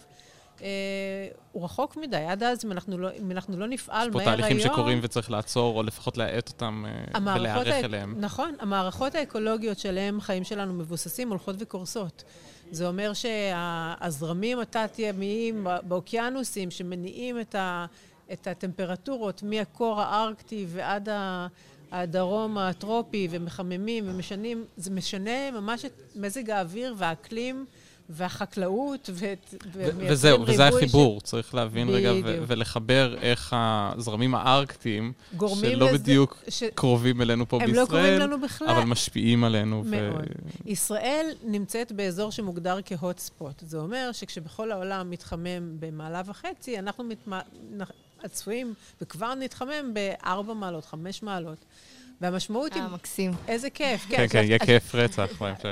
הוא רחוק מדי. עד אז, אם אנחנו לא, אם אנחנו לא נפעל מהר היום... יש פה תהליכים שקורים וצריך לעצור, או לפחות להעט אותם ולהערך אליהם. נכון, המערכות האקולוגיות שלהם, חיים שלנו מבוססים, הולכות וקורסות. זה אומר שהזרמים התת-ימיים באוקיינוסים, שמניעים את, ה, את הטמפרטורות מהקור הארקטי ועד ה... הדרום הטרופי ומחממים ומשנים, זה משנה ממש את מזג האוויר והאקלים והחקלאות ו- וזהו, וזה החיבור, צריך להבין רגע ולחבר איך הזרמים הארקטיים, שלא בדיוק קרובים אלינו פה בישראל, אבל משפיעים עלינו. מאוד. ישראל נמצאת באזור שמוגדר כהוט ספוט. זה אומר שכשבכל העולם מתחמם במעלה וחצי, אנחנו צפויים וכבר נתחמם בארבע מעלות, חמש מעלות. והמשמעות היא... אה, מקסים. איזה כיף. כן, כן, יהיה כיף רצח.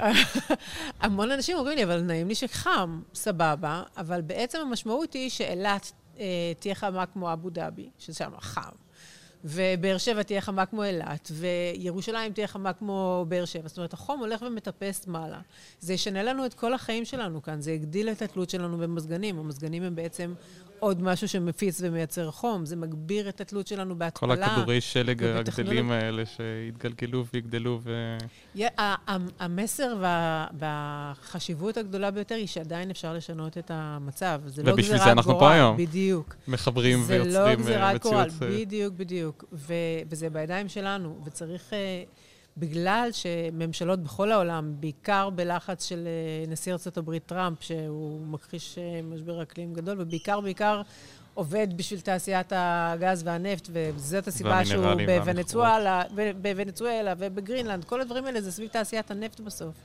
המון אנשים אומרים לי, אבל נעים לי שחם, סבבה, אבל בעצם המשמעות היא שאילת תהיה חמה כמו אבו דאבי, שזה שם חם. ובאר שבע תהיה חמה כמו אילת, וירושלים תהיה חמה כמו באר שבע. זאת אומרת, החום הולך ומטפס מעלה. זה ישנה לנו את כל החיים שלנו כאן, זה יגדיל את התלות שלנו במזגנים. המזגנים הם בעצם עוד משהו שמפיץ ומייצר חום, זה מגביר את התלות שלנו בהתפלה. כל הכדורי שלג הגדלים האלה שהתגלגלו ויגדלו ו... המסר והחשיבות הגדולה ביותר היא שעדיין אפשר לשנות את המצב. ובשביל זה אנחנו פה היום. בדיוק. מחברים ויוצרים מציאות. זה לא גזירת גורל, בדיוק, בדיוק. וזה בידיים שלנו, וצריך... בגלל שממשלות בכל העולם, בעיקר בלחץ של נשיא ארצות הברית טראמפ, שהוא מכחיש משבר אקלים גדול, ובעיקר, בעיקר עובד בשביל תעשיית הגז והנפט, וזאת הסיבה שהוא בוונצואלה, בוונצואלה ובגרינלנד, כל הדברים האלה זה סביב תעשיית הנפט בסוף.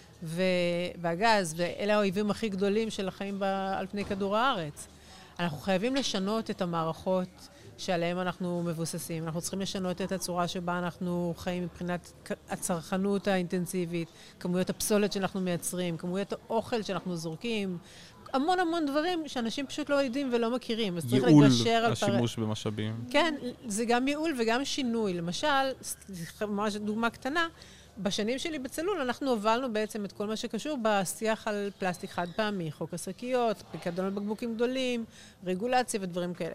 והגז, ואלה האויבים הכי גדולים של החיים על פני כדור הארץ. אנחנו חייבים לשנות את המערכות שעליהם אנחנו מבוססים. אנחנו צריכים לשנות את הצורה שבה אנחנו חיים מבחינת הצרכנות האינטנסיבית, כמויות הפסולת שאנחנו מייצרים, כמויות האוכל שאנחנו זורקים, המון המון דברים שאנשים פשוט לא יודעים ולא מכירים. אז צריך לגשר על ייעול השימוש פר... במשאבים. כן, זה גם ייעול וגם שינוי. למשל, ממש דוגמה קטנה, בשנים שלי בצלול אנחנו הובלנו בעצם את כל מה שקשור בשיח על פלסטיק חד פעמי, חוק השקיות, פיקדון על בקבוקים גדולים, רגולציה ודברים כאלה.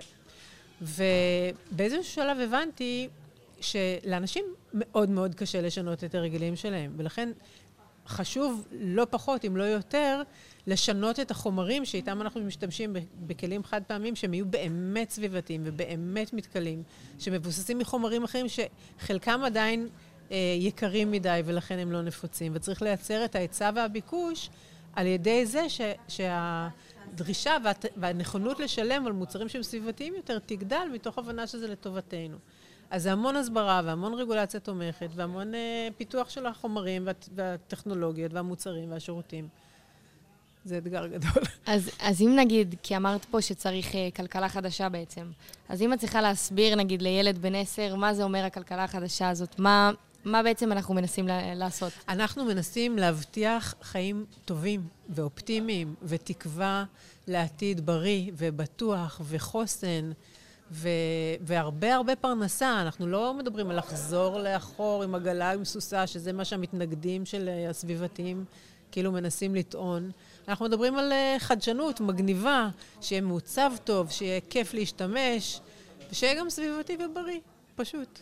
ובאיזשהו שלב הבנתי שלאנשים מאוד מאוד קשה לשנות את הרגילים שלהם, ולכן חשוב לא פחות, אם לא יותר, לשנות את החומרים שאיתם אנחנו משתמשים בכלים חד פעמים, שהם יהיו באמת סביבתיים ובאמת מתקלים, שמבוססים מחומרים אחרים שחלקם עדיין אה, יקרים מדי ולכן הם לא נפוצים, וצריך לייצר את ההיצע והביקוש על ידי זה ש, שה... דרישה והנכונות לשלם על מוצרים שהם סביבתיים יותר תגדל מתוך הבנה שזה לטובתנו. אז זה המון הסברה והמון רגולציה תומכת והמון פיתוח של החומרים והטכנולוגיות והמוצרים והשירותים. זה אתגר גדול. אז, אז אם נגיד, כי אמרת פה שצריך uh, כלכלה חדשה בעצם, אז אם את צריכה להסביר נגיד לילד בן עשר, מה זה אומר הכלכלה החדשה הזאת? מה... מה בעצם אנחנו מנסים לעשות? אנחנו מנסים להבטיח חיים טובים ואופטימיים ותקווה לעתיד בריא ובטוח וחוסן ו- והרבה הרבה פרנסה. אנחנו לא מדברים על לחזור לאחור עם עגלה עם סוסה, שזה מה שהמתנגדים של הסביבתיים כאילו מנסים לטעון. אנחנו מדברים על חדשנות מגניבה, שיהיה מעוצב טוב, שיהיה כיף להשתמש ושיהיה גם סביבתי ובריא, פשוט.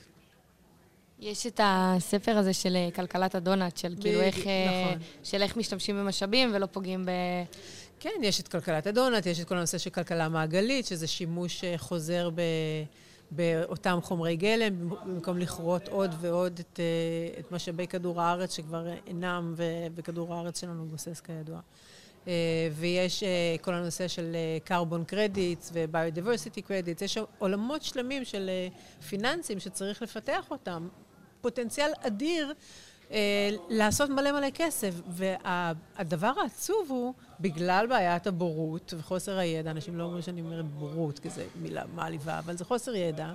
יש את הספר הזה של כלכלת הדונט, של כאילו איך, של איך משתמשים במשאבים ולא פוגעים ב... כן, יש את כלכלת הדונט, יש את כל הנושא של כלכלה מעגלית, שזה שימוש חוזר ב... באותם חומרי גלם, במקום לכרות עוד ועוד את, את משאבי כדור הארץ שכבר אינם, וכדור הארץ שלנו מבוסס כידוע. ויש כל הנושא של carbon credits ו-biodiversity credits, יש עולמות שלמים של פיננסים שצריך לפתח אותם, פוטנציאל אדיר לעשות מלא מלא כסף, והדבר העצוב הוא, בגלל בעיית הבורות וחוסר הידע, אנשים לא אומרים שאני אומרת בורות, כי זו מילה מעליבה, אבל זה חוסר ידע,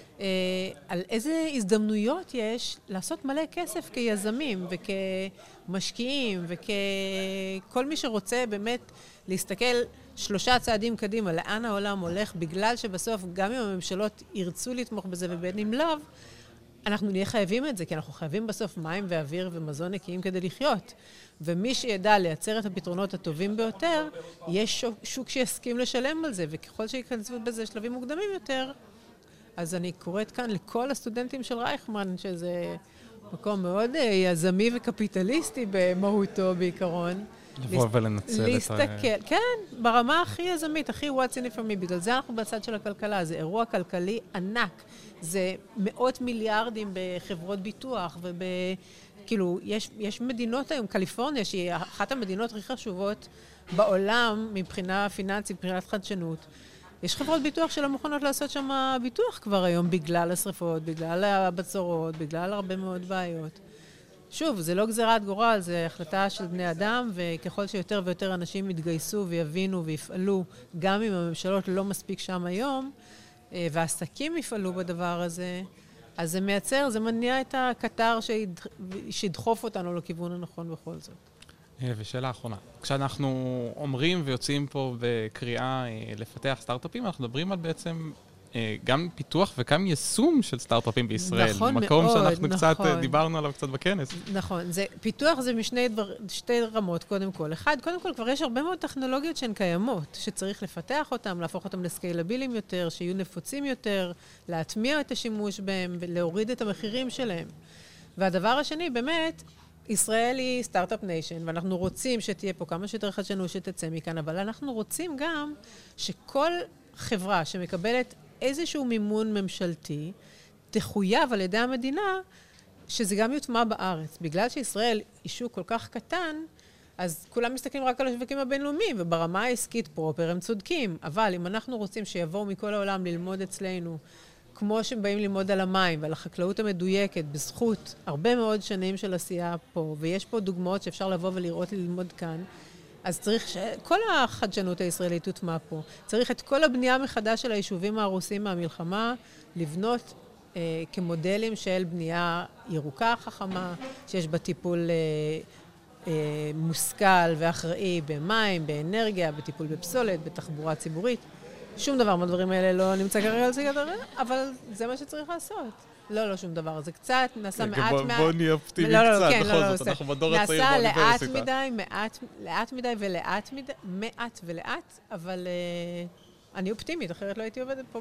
על איזה הזדמנויות יש לעשות מלא כסף כיזמים וכמשקיעים וככל מי שרוצה באמת להסתכל שלושה צעדים קדימה, לאן העולם הולך, בגלל שבסוף גם אם הממשלות ירצו לתמוך בזה ובין אם לאו, אנחנו נהיה חייבים את זה, כי אנחנו חייבים בסוף מים ואוויר ומזון נקיים כדי לחיות. ומי שידע לייצר את הפתרונות הטובים ביותר, יש שוק שיסכים לשלם על זה, וככל שיכנסו בזה שלבים מוקדמים יותר, אז אני קוראת כאן לכל הסטודנטים של רייכמן, שזה מקום מאוד יזמי וקפיטליסטי במהותו בעיקרון. לבוא ולנצל את ה... כן, ברמה הכי יזמית, הכי what's in it for me. בגלל זה אנחנו בצד של הכלכלה. זה אירוע כלכלי ענק. זה מאות מיליארדים בחברות ביטוח, וב... כאילו, יש, יש מדינות היום, קליפורניה, שהיא אחת המדינות הכי חשובות בעולם מבחינה פיננסית, מבחינת חדשנות. יש חברות ביטוח שלא מוכנות לעשות שם ביטוח כבר היום, בגלל השריפות, בגלל הבצורות, בגלל הרבה מאוד בעיות. שוב, זה לא גזירת גורל, זה החלטה של בני אדם, וככל שיותר ויותר אנשים יתגייסו ויבינו ויפעלו, גם אם הממשלות לא מספיק שם היום, והעסקים יפעלו בדבר הזה, אז זה מייצר, זה מניע את הקטר שידחוף אותנו לכיוון הנכון בכל זאת. ושאלה האחרונה, כשאנחנו אומרים ויוצאים פה בקריאה לפתח סטארט-אפים, אנחנו מדברים על בעצם גם פיתוח וגם יישום של סטארט-אפים בישראל. נכון מקום מאוד, שאנחנו נכון. קצת דיברנו עליו קצת בכנס. נכון, זה, פיתוח זה משני דבר, שתי רמות, קודם כל. אחד, קודם כל, כבר יש הרבה מאוד טכנולוגיות שהן קיימות, שצריך לפתח אותן, להפוך אותן לסקיילבילים יותר, שיהיו נפוצים יותר, להטמיע את השימוש בהם ולהוריד את המחירים שלהם. והדבר השני, באמת, ישראל היא סטארט-אפ ניישן, ואנחנו רוצים שתהיה פה כמה שיותר חדשנות שתצא מכאן, אבל אנחנו רוצים גם שכל חברה שמקבלת איזשהו מימון ממשלתי, תחויב על ידי המדינה, שזה גם יוטמע בארץ. בגלל שישראל היא שוק כל כך קטן, אז כולם מסתכלים רק על השווקים הבינלאומיים, וברמה העסקית פרופר הם צודקים. אבל אם אנחנו רוצים שיבואו מכל העולם ללמוד אצלנו, כמו שהם באים ללמוד על המים ועל החקלאות המדויקת, בזכות הרבה מאוד שנים של עשייה פה, ויש פה דוגמאות שאפשר לבוא ולראות ללמוד כאן, אז צריך שכל החדשנות הישראלית תוטמע פה. צריך את כל הבנייה מחדש של היישובים ההרוסים מהמלחמה, לבנות אה, כמודלים של בנייה ירוקה חכמה, שיש בה טיפול אה, אה, מושכל ואחראי במים, באנרגיה, בטיפול בפסולת, בתחבורה ציבורית. שום דבר מהדברים האלה לא נמצא כרגע על סגל הרעיון, אבל זה מה שצריך לעשות. לא, לא שום דבר. זה קצת, נעשה מעט מעט... בוא נהיה אופטימי קצת, בכל זאת, אנחנו בדור הצעיר באוניברסיטה. נעשה לאט מדי, מעט, לאט מדי ולאט מדי, מעט ולאט, אבל אני אופטימית, אחרת לא הייתי עובדת פה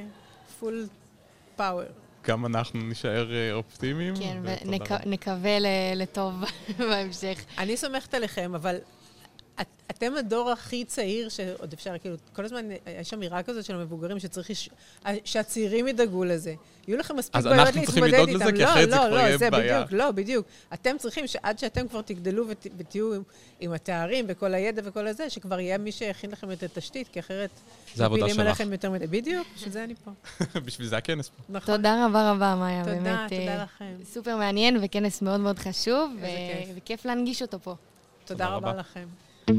בפול פאוור. גם אנחנו נשאר אופטימיים. כן, ונקווה לטוב בהמשך. אני סומכת עליכם, אבל... את, אתם הדור הכי צעיר שעוד אפשר, כאילו, כל הזמן יש אמירה כזאת של המבוגרים שצריך, שהצעירים ידאגו לזה. יהיו לכם מספיק בעיות להתמודד איתם. אז אנחנו צריכים לדאוג לזה, כי אחרת זה כבר יהיה בעיה. לא, לא, בדיוק, לא, בדיוק. אתם צריכים שעד שאתם כבר תגדלו ותהיו עם התארים וכל הידע וכל הזה, שכבר יהיה מי שיכין לכם את התשתית, כי אחרת מפילים עליכם יותר מדי. בדיוק, בשביל זה אני פה. בשביל זה הכנס פה. נכון. תודה רבה רבה, מאיה. תודה, באמת, תודה לכם. סופר מעניין וכנס מאוד מאוד חשוב, וכיף להנגיש אותו פה. תודה רבה לכם.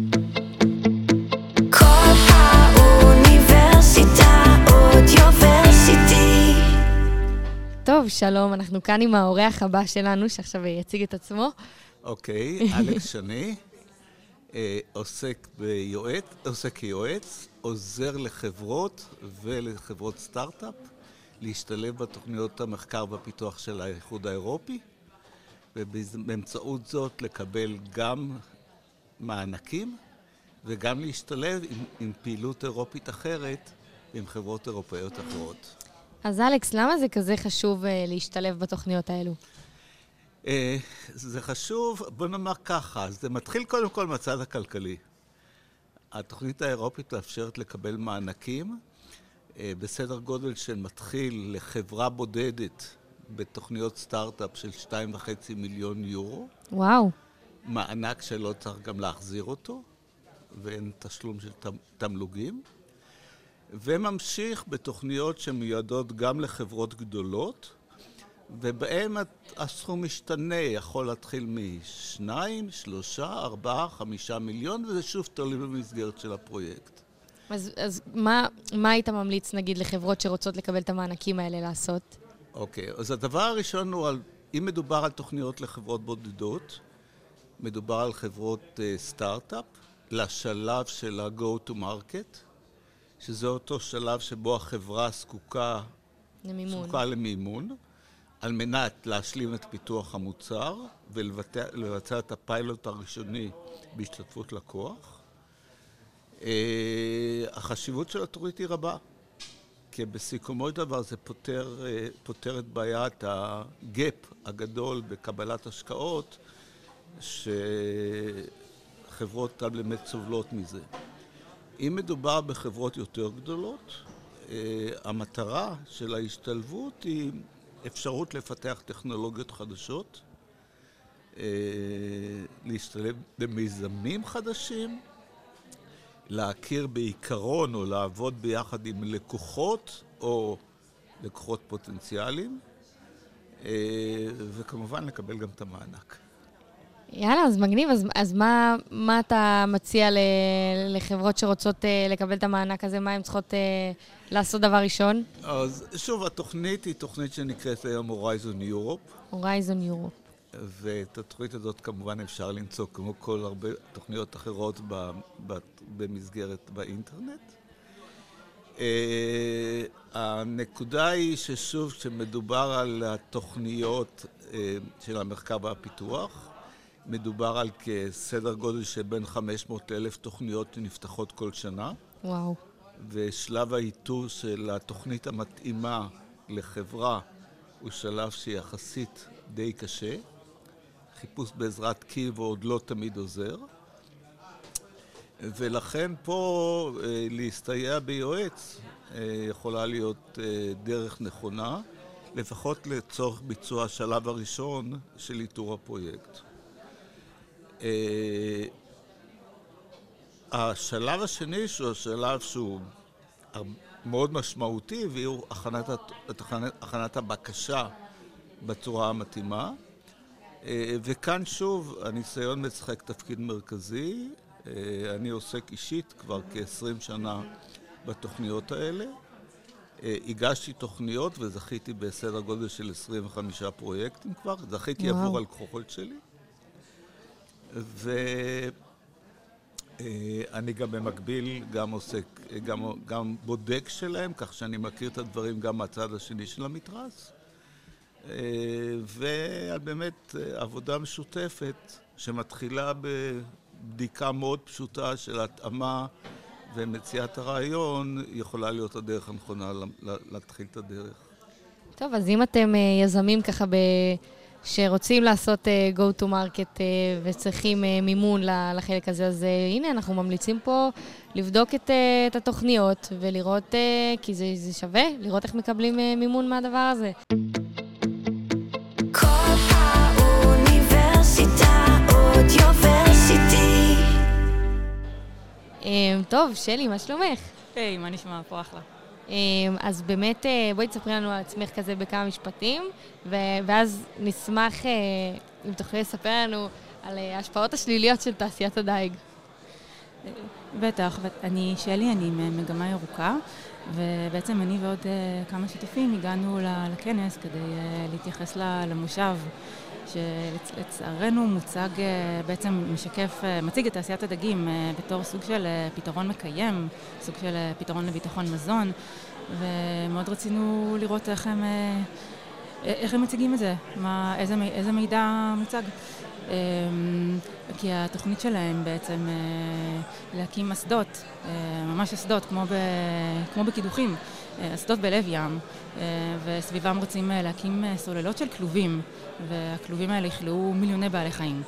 כל האוניברסיטה אודיוורסיטי. טוב, שלום, אנחנו כאן עם האורח הבא שלנו, שעכשיו יציג את עצמו. אוקיי, אלכס שני, עוסק ביועץ, עוסק כיועץ, עוזר לחברות ולחברות סטארט-אפ, להשתלב בתוכניות המחקר והפיתוח של האיחוד האירופי, ובאמצעות זאת לקבל גם מענקים, וגם להשתלב עם, עם פעילות אירופית אחרת, עם חברות אירופאיות אחרות. אז אלכס, למה זה כזה חשוב uh, להשתלב בתוכניות האלו? Uh, זה חשוב, בוא נאמר ככה, זה מתחיל קודם כל מהצד הכלכלי. התוכנית האירופית מאפשרת לקבל מענקים, uh, בסדר גודל שמתחיל לחברה בודדת בתוכניות סטארט-אפ של שתיים וחצי מיליון יורו. וואו. מענק שלא צריך גם להחזיר אותו, ואין תשלום של תמלוגים, וממשיך בתוכניות שמיועדות גם לחברות גדולות, ובהם הסכום משתנה, יכול להתחיל משניים, שלושה, ארבעה, חמישה מיליון, וזה שוב תלוי במסגרת של הפרויקט. אז, אז מה, מה היית ממליץ, נגיד, לחברות שרוצות לקבל את המענקים האלה לעשות? אוקיי, אז הדבר הראשון הוא, על, אם מדובר על תוכניות לחברות בודדות, מדובר על חברות uh, סטארט-אפ, לשלב של ה-go to market, שזה אותו שלב שבו החברה זקוקה למימון. זקוקה למימון, על מנת להשלים את פיתוח המוצר ולבצע את הפיילוט הראשוני בהשתתפות לקוח. Uh, החשיבות של התוכנית היא רבה, כי בסיכומו דבר זה פותר, uh, פותר את בעיית הגאפ הגדול בקבלת השקעות, שחברות באמת סובלות מזה. אם מדובר בחברות יותר גדולות, המטרה של ההשתלבות היא אפשרות לפתח טכנולוגיות חדשות, להשתלב במיזמים חדשים, להכיר בעיקרון או לעבוד ביחד עם לקוחות או לקוחות פוטנציאליים, וכמובן לקבל גם את המענק. יאללה, אז מגניב. אז, אז מה, מה אתה מציע ל, לחברות שרוצות uh, לקבל את המענק הזה? מה הן צריכות uh, לעשות דבר ראשון? אז שוב, התוכנית היא תוכנית שנקראת היום Horizon Europe. Horizon Europe. ואת התוכנית הזאת כמובן אפשר למצוא כמו כל הרבה תוכניות אחרות ב, ב, במסגרת באינטרנט. הנקודה היא ששוב, כשמדובר על התוכניות של המחקר והפיתוח, מדובר על כסדר גודל של בין חמש מאות אלף תוכניות שנפתחות כל שנה. וואו. ושלב האיתור של התוכנית המתאימה לחברה הוא שלב שיחסית די קשה. חיפוש בעזרת קיבורד לא תמיד עוזר. ולכן פה להסתייע ביועץ יכולה להיות דרך נכונה, לפחות לצורך ביצוע השלב הראשון של איתור הפרויקט. השלב השני שהוא השלב שהוא מאוד משמעותי, והוא הכנת, הכנת הבקשה בצורה המתאימה. וכאן שוב הניסיון משחק תפקיד מרכזי. אני עוסק אישית כבר כ-עשרים שנה בתוכניות האלה. הגשתי תוכניות וזכיתי בסדר גודל של עשרים וחמישה פרויקטים כבר. זכיתי וואו. עבור הלקוחות שלי. ואני גם במקביל גם עוסק, גם, גם בודק שלהם, כך שאני מכיר את הדברים גם מהצד השני של המתרס. ובאמת עבודה משותפת שמתחילה בבדיקה מאוד פשוטה של התאמה ומציאת הרעיון, יכולה להיות הדרך הנכונה להתחיל את הדרך. טוב, אז אם אתם יזמים ככה ב... שרוצים לעשות uh, go to market uh, וצריכים uh, מימון לחלק הזה, אז uh, הנה, אנחנו ממליצים פה לבדוק את, uh, את התוכניות ולראות, uh, כי זה, זה שווה, לראות איך מקבלים uh, מימון מהדבר הזה. כל האוניברסיטה אודיוורסיטי. Um, טוב, שלי, מה שלומך? היי, hey, מה נשמע? פה אחלה. אז באמת בואי תספרי לנו על עצמך כזה בכמה משפטים, ואז נשמח אם תוכלי לספר לנו על ההשפעות השליליות של תעשיית הדייג. בטח, אני שלי, אני ממגמה ירוקה, ובעצם אני ועוד כמה שותפים הגענו לכנס כדי להתייחס למושב, שלצערנו מוצג, בעצם משקף, מציג את תעשיית הדגים בתור סוג של פתרון מקיים, סוג של פתרון לביטחון מזון, ומאוד רצינו לראות איך הם, איך הם מציגים את זה, מה, איזה, איזה מידע מוצג. כי התוכנית שלהם בעצם להקים אסדות, ממש אסדות, כמו, ב, כמו בקידוחים, אסדות בלב ים, וסביבם רוצים להקים סוללות של כלובים, והכלובים האלה יכלאו מיליוני בעלי חיים.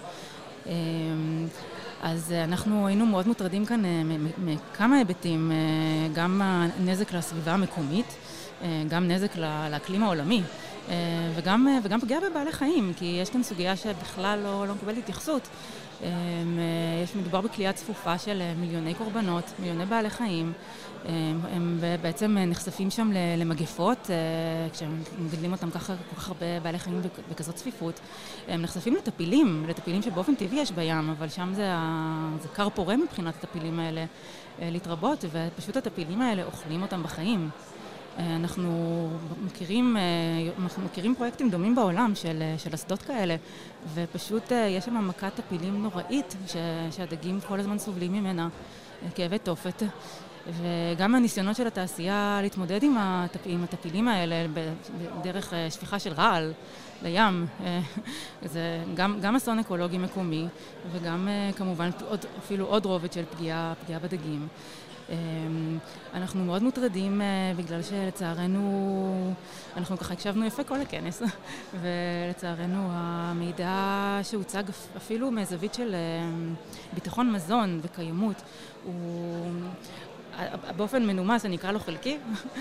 אז אנחנו היינו מאוד מוטרדים כאן מכמה היבטים, גם הנזק לסביבה המקומית, גם נזק לאקלים העולמי, וגם, וגם פגיעה בבעלי חיים, כי יש כאן סוגיה שבכלל לא, לא מקבלת התייחסות. יש מדובר בכלייה צפופה של מיליוני קורבנות, מיליוני בעלי חיים. הם בעצם נחשפים שם למגפות, כשהם מגדלים אותם ככה כל כך הרבה בעלי חיים בכזאת צפיפות. הם נחשפים לטפילים, לטפילים שבאופן טבעי יש בים, אבל שם זה, זה קר פורה מבחינת הטפילים האלה להתרבות, ופשוט הטפילים האלה אוכלים אותם בחיים. אנחנו מכירים, אנחנו מכירים פרויקטים דומים בעולם של, של אסדות כאלה, ופשוט יש שם מכת טפילים נוראית שהדגים כל הזמן סובלים ממנה, כאבי תופת. וגם הניסיונות של התעשייה להתמודד עם, הטפ... עם הטפילים האלה בדרך שפיכה של רעל לים, זה גם, גם אסון אקולוגי מקומי, וגם כמובן עוד, אפילו עוד רובד של פגיעה, פגיעה בדגים. אנחנו מאוד מוטרדים בגלל שלצערנו, אנחנו ככה הקשבנו יפה כל הכנס, ולצערנו המידע שהוצג אפילו מזווית של ביטחון מזון וקיימות, הוא באופן מנומס, אני אקרא לו חלקי,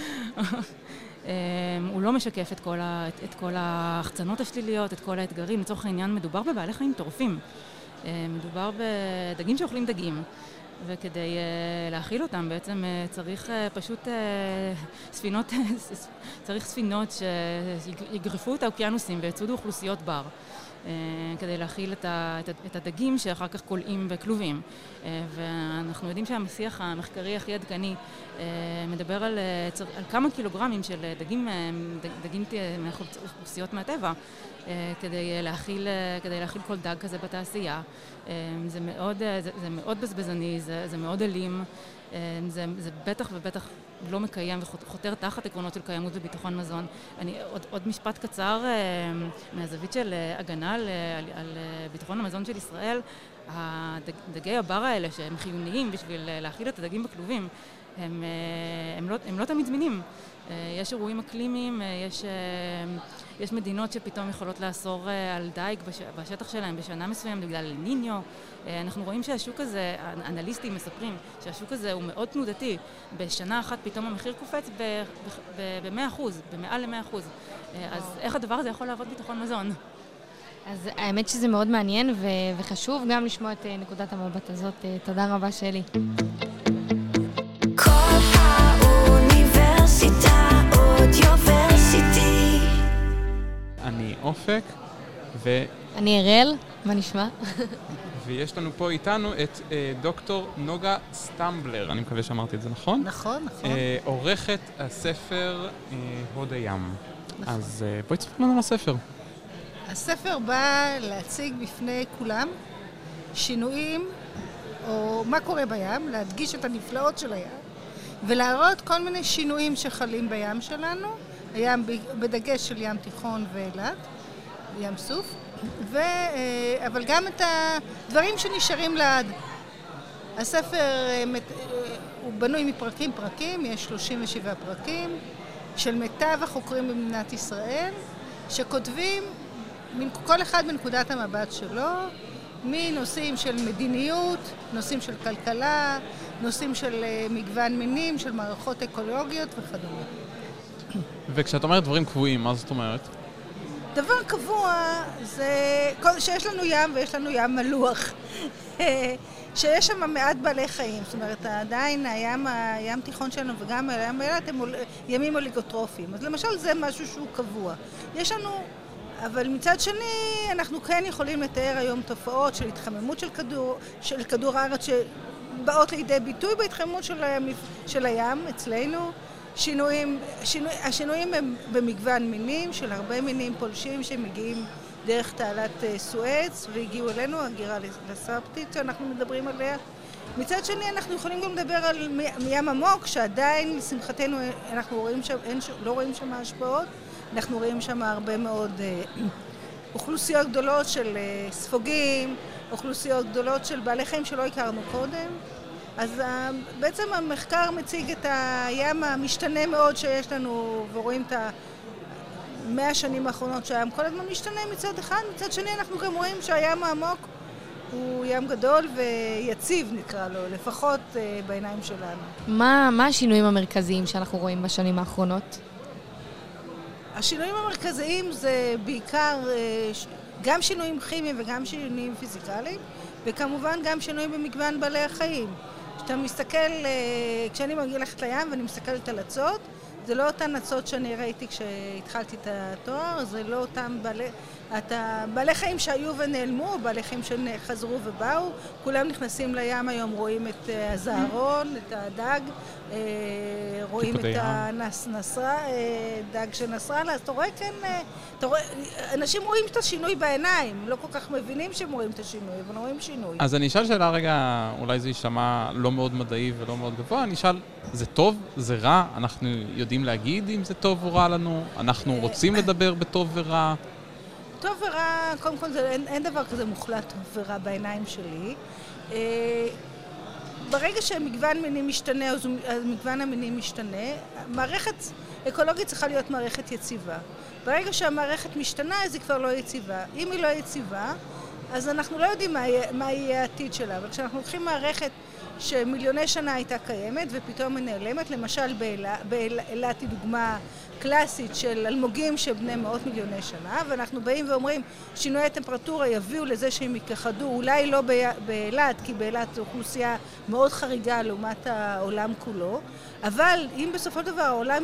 הוא לא משקף את כל, ה, את, את כל ההחצנות השליליות, את כל האתגרים. לצורך העניין מדובר בבעלי חיים טורפים, מדובר בדגים שאוכלים דגים. וכדי uh, להכיל אותם בעצם uh, צריך uh, פשוט uh, ספינות, צריך ספינות שיגרפו את האוקיינוסים ויצודו אוכלוסיות בר uh, כדי להכיל את, ה, את, את הדגים שאחר כך קולעים בכלובים. Uh, ואנחנו יודעים שהמשיח המחקרי הכי עדכני uh, מדבר על, uh, על כמה קילוגרמים של דגים, uh, דגים מאוכלוסיות מהטבע. כדי להכיל, כדי להכיל כל דג כזה בתעשייה. זה מאוד, זה, זה מאוד בזבזני, זה, זה מאוד אלים, זה, זה בטח ובטח לא מקיים וחותר תחת עקרונות של קיימות וביטחון מזון. אני, עוד, עוד משפט קצר מהזווית של הגנה על, על, על ביטחון המזון של ישראל. הדגי הבר האלה שהם חיוניים בשביל להאכיל את הדגים בכלובים, הם, הם, לא, הם לא תמיד זמינים. יש אירועים אקלימיים, יש, יש מדינות שפתאום יכולות לאסור על דייג בשטח שלהם בשנה מסוים בגלל אל-ניניו. אנחנו רואים שהשוק הזה, האנליסטים מספרים שהשוק הזה הוא מאוד תנודתי. בשנה אחת פתאום המחיר קופץ ב-מאה אחוז, במעל ל-מאה אחוז. אז איך הדבר הזה יכול לעבוד ביטחון מזון? אז האמת שזה מאוד מעניין ו- וחשוב גם לשמוע את נקודת המבט הזאת. תודה רבה שלי. כל האוניברסיטה אודיוורסיטי. אני אופק ו... אני אראל, מה נשמע? ויש לנו פה איתנו את אה, דוקטור נוגה סטמבלר, אני מקווה שאמרתי את זה נכון? נכון, נכון. אה, עורכת הספר אה, הוד הים. נכון. אז אה, בואי תספר לנו על הספר. הספר בא להציג בפני כולם שינויים, או מה קורה בים, להדגיש את הנפלאות של הים, ולהראות כל מיני שינויים שחלים בים שלנו, הים בדגש של ים תיכון ואילת, ים סוף, ו, אבל גם את הדברים שנשארים לעד. הספר הוא בנוי מפרקים פרקים, יש שלושים ושבעה פרקים, של מיטב החוקרים במדינת ישראל, שכותבים כל אחד בנקודת המבט שלו, מנושאים של מדיניות, נושאים של כלכלה, נושאים של מגוון מינים, של מערכות אקולוגיות וכדומה. וכשאת אומרת דברים קבועים, מה זאת אומרת? דבר קבוע זה שיש לנו ים ויש לנו ים מלוח, שיש שם מעט בעלי חיים, זאת אומרת עדיין הים, הים תיכון שלנו וגם הים אילת הם ימים אוליגוטרופיים, אז למשל זה משהו שהוא קבוע. יש לנו, אבל מצד שני אנחנו כן יכולים לתאר היום תופעות של התחממות של כדור, של כדור הארץ שבאות לידי ביטוי בהתחממות של הים, של הים אצלנו. שינויים, שינוי, השינויים הם במגוון מינים של הרבה מינים פולשים שמגיעים דרך תעלת סואץ והגיעו אלינו, הגירה לסבתית שאנחנו מדברים עליה. מצד שני אנחנו יכולים גם לדבר על מים עמוק שעדיין לשמחתנו אנחנו רואים שם, אין, לא רואים שם השפעות, אנחנו רואים שם הרבה מאוד אה, אוכלוסיות גדולות של אה, ספוגים, אוכלוסיות גדולות של בעלי חיים שלא הכרנו קודם. אז בעצם המחקר מציג את הים המשתנה מאוד שיש לנו, ורואים את המאה השנים האחרונות שהים כל הזמן משתנה מצד אחד, מצד שני אנחנו גם רואים שהים העמוק הוא ים גדול ויציב נקרא לו, לפחות בעיניים שלנו. מה, מה השינויים המרכזיים שאנחנו רואים בשנים האחרונות? השינויים המרכזיים זה בעיקר גם שינויים כימיים וגם שינויים פיזיקליים, וכמובן גם שינויים במגוון בעלי החיים. כשאתה מסתכל, כשאני מגיעה ללכת לים ואני מסתכלת על הצות, זה לא אותן הצות שאני ראיתי כשהתחלתי את התואר, זה לא אותם בעלי, אתה, בעלי חיים שהיו ונעלמו, בעלי חיים שחזרו ובאו, כולם נכנסים לים היום, רואים את הזערון, את הדג, רואים את הנסרה, דג של נסראללה, אז אתה רואה כן, אתה רואה, אנשים רואים את השינוי בעיניים, לא כל כך מבינים שהם רואים את השינוי, אבל רואים שינוי. אז אני אשאל שאלה רגע, אולי זה יישמע לא מאוד מדעי ולא מאוד גבוה, אני אשאל, זה טוב, זה רע, אנחנו יודעים להגיד אם זה טוב או רע לנו, אנחנו רוצים לדבר בטוב ורע. טוב ורע, קודם כל זה, אין, אין דבר כזה מוחלט טוב ורע בעיניים שלי. אה, ברגע שהמגוון מינים משתנה, אז מגוון המינים משתנה, מערכת אקולוגית צריכה להיות מערכת יציבה. ברגע שהמערכת משתנה, אז היא כבר לא יציבה. אם היא לא יציבה, אז אנחנו לא יודעים מה יהיה, מה יהיה העתיד שלה. אבל כשאנחנו לוקחים מערכת שמיליוני שנה הייתה קיימת ופתאום היא נעלמת, למשל באילת היא דוגמה קלאסית של אלמוגים שבני מאות מיליוני שנה, ואנחנו באים ואומרים שינוי הטמפרטורה יביאו לזה שהם יכחדו, אולי לא באילת, כי באילת זו אוכלוסייה מאוד חריגה לעומת העולם כולו, אבל אם בסופו של דבר העולם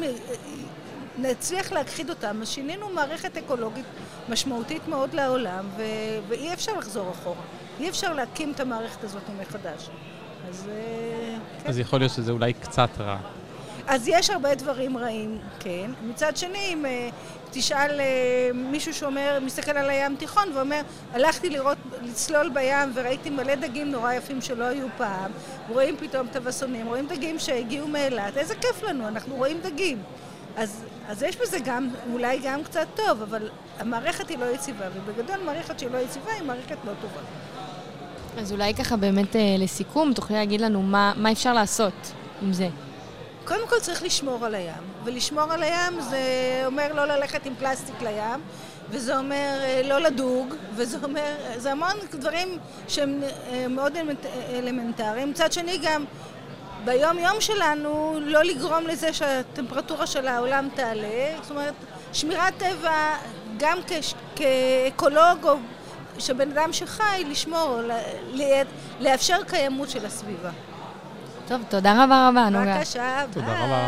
נצליח להכחיד אותם, אז שינינו מערכת אקולוגית משמעותית מאוד לעולם, ו... ואי אפשר לחזור אחורה, אי אפשר להקים את המערכת הזאת מחדש. אז, אז יכול להיות שזה אולי קצת רע. אז יש הרבה דברים רעים, כן. מצד שני, אם תשאל מישהו שאומר, מסתכל על הים תיכון ואומר, הלכתי לראות, לצלול בים וראיתי מלא דגים נורא יפים שלא היו פעם, רואים פתאום טווסונים, רואים דגים שהגיעו מאילת, איזה כיף לנו, אנחנו רואים דגים. אז, אז יש בזה גם, אולי גם קצת טוב, אבל המערכת היא לא יציבה, ובגדול מערכת שהיא לא יציבה היא מערכת לא טובה. אז אולי ככה באמת לסיכום, תוכלי להגיד לנו מה, מה אפשר לעשות עם זה? קודם כל צריך לשמור על הים, ולשמור על הים זה אומר לא ללכת עם פלסטיק לים, וזה אומר לא לדוג, וזה אומר, זה המון דברים שהם מאוד אלמנטריים. מצד שני גם, ביום יום שלנו לא לגרום לזה שהטמפרטורה של העולם תעלה, זאת אומרת, שמירת טבע גם כאקולוג או שבן אדם שחי לשמור, לאפשר קיימות של הסביבה. טוב, תודה רבה רבה, נוגה. בבקשה, ביי. תודה רבה.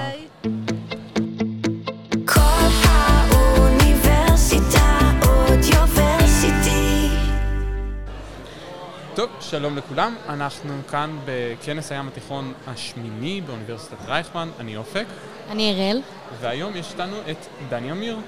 כל האוניברסיטה אודיוורסיטי. טוב, שלום לכולם. אנחנו כאן בכנס הים התיכון השמיני באוניברסיטת רייכמן. אני אופק. אני אראל. והיום יש לנו את דני אמיר.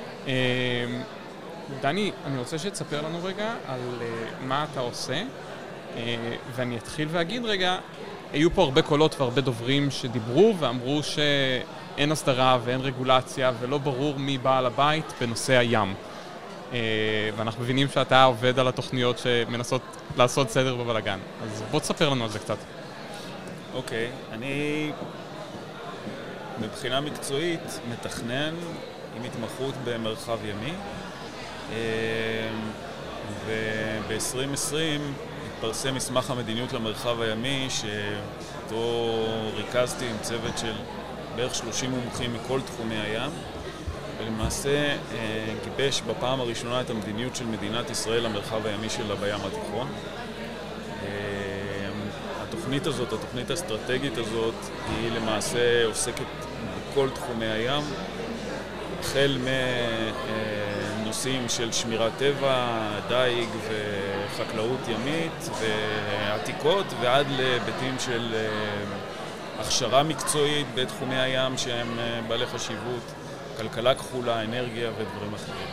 דני, אני רוצה שתספר לנו רגע על מה אתה עושה, ואני אתחיל ואגיד רגע, היו פה הרבה קולות והרבה דוברים שדיברו ואמרו שאין הסדרה ואין רגולציה ולא ברור מי בעל הבית בנושא הים. ואנחנו מבינים שאתה עובד על התוכניות שמנסות לעשות סדר בבלגן. אז בוא תספר לנו על זה קצת. אוקיי, אני מבחינה מקצועית מתכנן עם התמחות במרחב ימי, וב-עשרים עשרים התפרסם מסמך המדיניות למרחב הימי שאותו ריכזתי עם צוות של בערך שלושים מומחים מכל תחומי הים, ולמעשה גיבש בפעם הראשונה את המדיניות של מדינת ישראל למרחב הימי שלה בים התיכון. התוכנית הזאת, התוכנית האסטרטגית הזאת, היא למעשה עוסקת בכל תחומי הים, החל מנושאים של שמירת טבע, דייג וחקלאות ימית ועתיקות, ועד להיבטים של הכשרה מקצועית בתחומי הים שהם בעלי חשיבות, כלכלה כחולה, אנרגיה ודברים אחרים.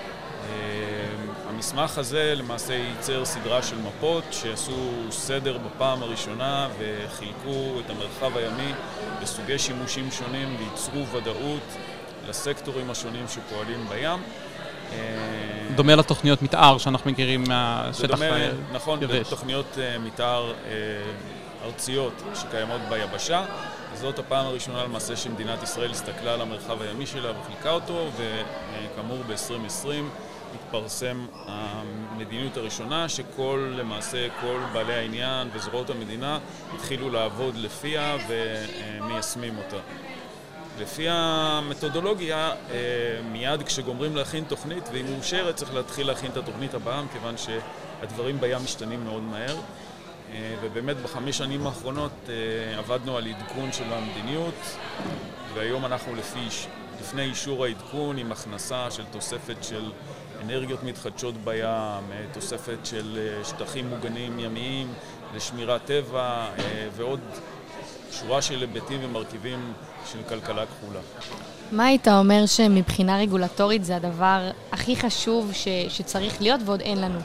המסמך הזה למעשה ייצר סדרה של מפות שעשו סדר בפעם הראשונה וחילקו את המרחב הימי בסוגי שימושים שונים וייצרו ודאות לסקטורים השונים שפועלים בים. דומה לתוכניות מתאר שאנחנו מכירים מהשטח דומה, יבש. נכון, לתוכניות מתאר ארציות שקיימות ביבשה. זאת הפעם הראשונה למעשה שמדינת ישראל הסתכלה על המרחב הימי שלה וחילקה אותו, וכאמור ב-עשרים עשרים התפרסם המדיניות הראשונה שכל, למעשה כל בעלי העניין וזרועות המדינה התחילו לעבוד לפיה ומיישמים אותה. לפי המתודולוגיה, מיד כשגומרים להכין תוכנית והיא מאושרת צריך להתחיל להכין את התוכנית הבאה, כיוון שהדברים בים משתנים מאוד מהר. ובאמת בחמש שנים האחרונות עבדנו על עדכון של המדיניות, והיום אנחנו לפי, לפני אישור העדכון עם הכנסה של תוספת של אנרגיות מתחדשות בים, תוספת של שטחים מוגנים ימיים לשמירת טבע ועוד שורה של היבטים ומרכיבים של כלכלה כחולה. מה היית אומר שמבחינה רגולטורית זה הדבר הכי חשוב ש, שצריך להיות ועוד אין לנו?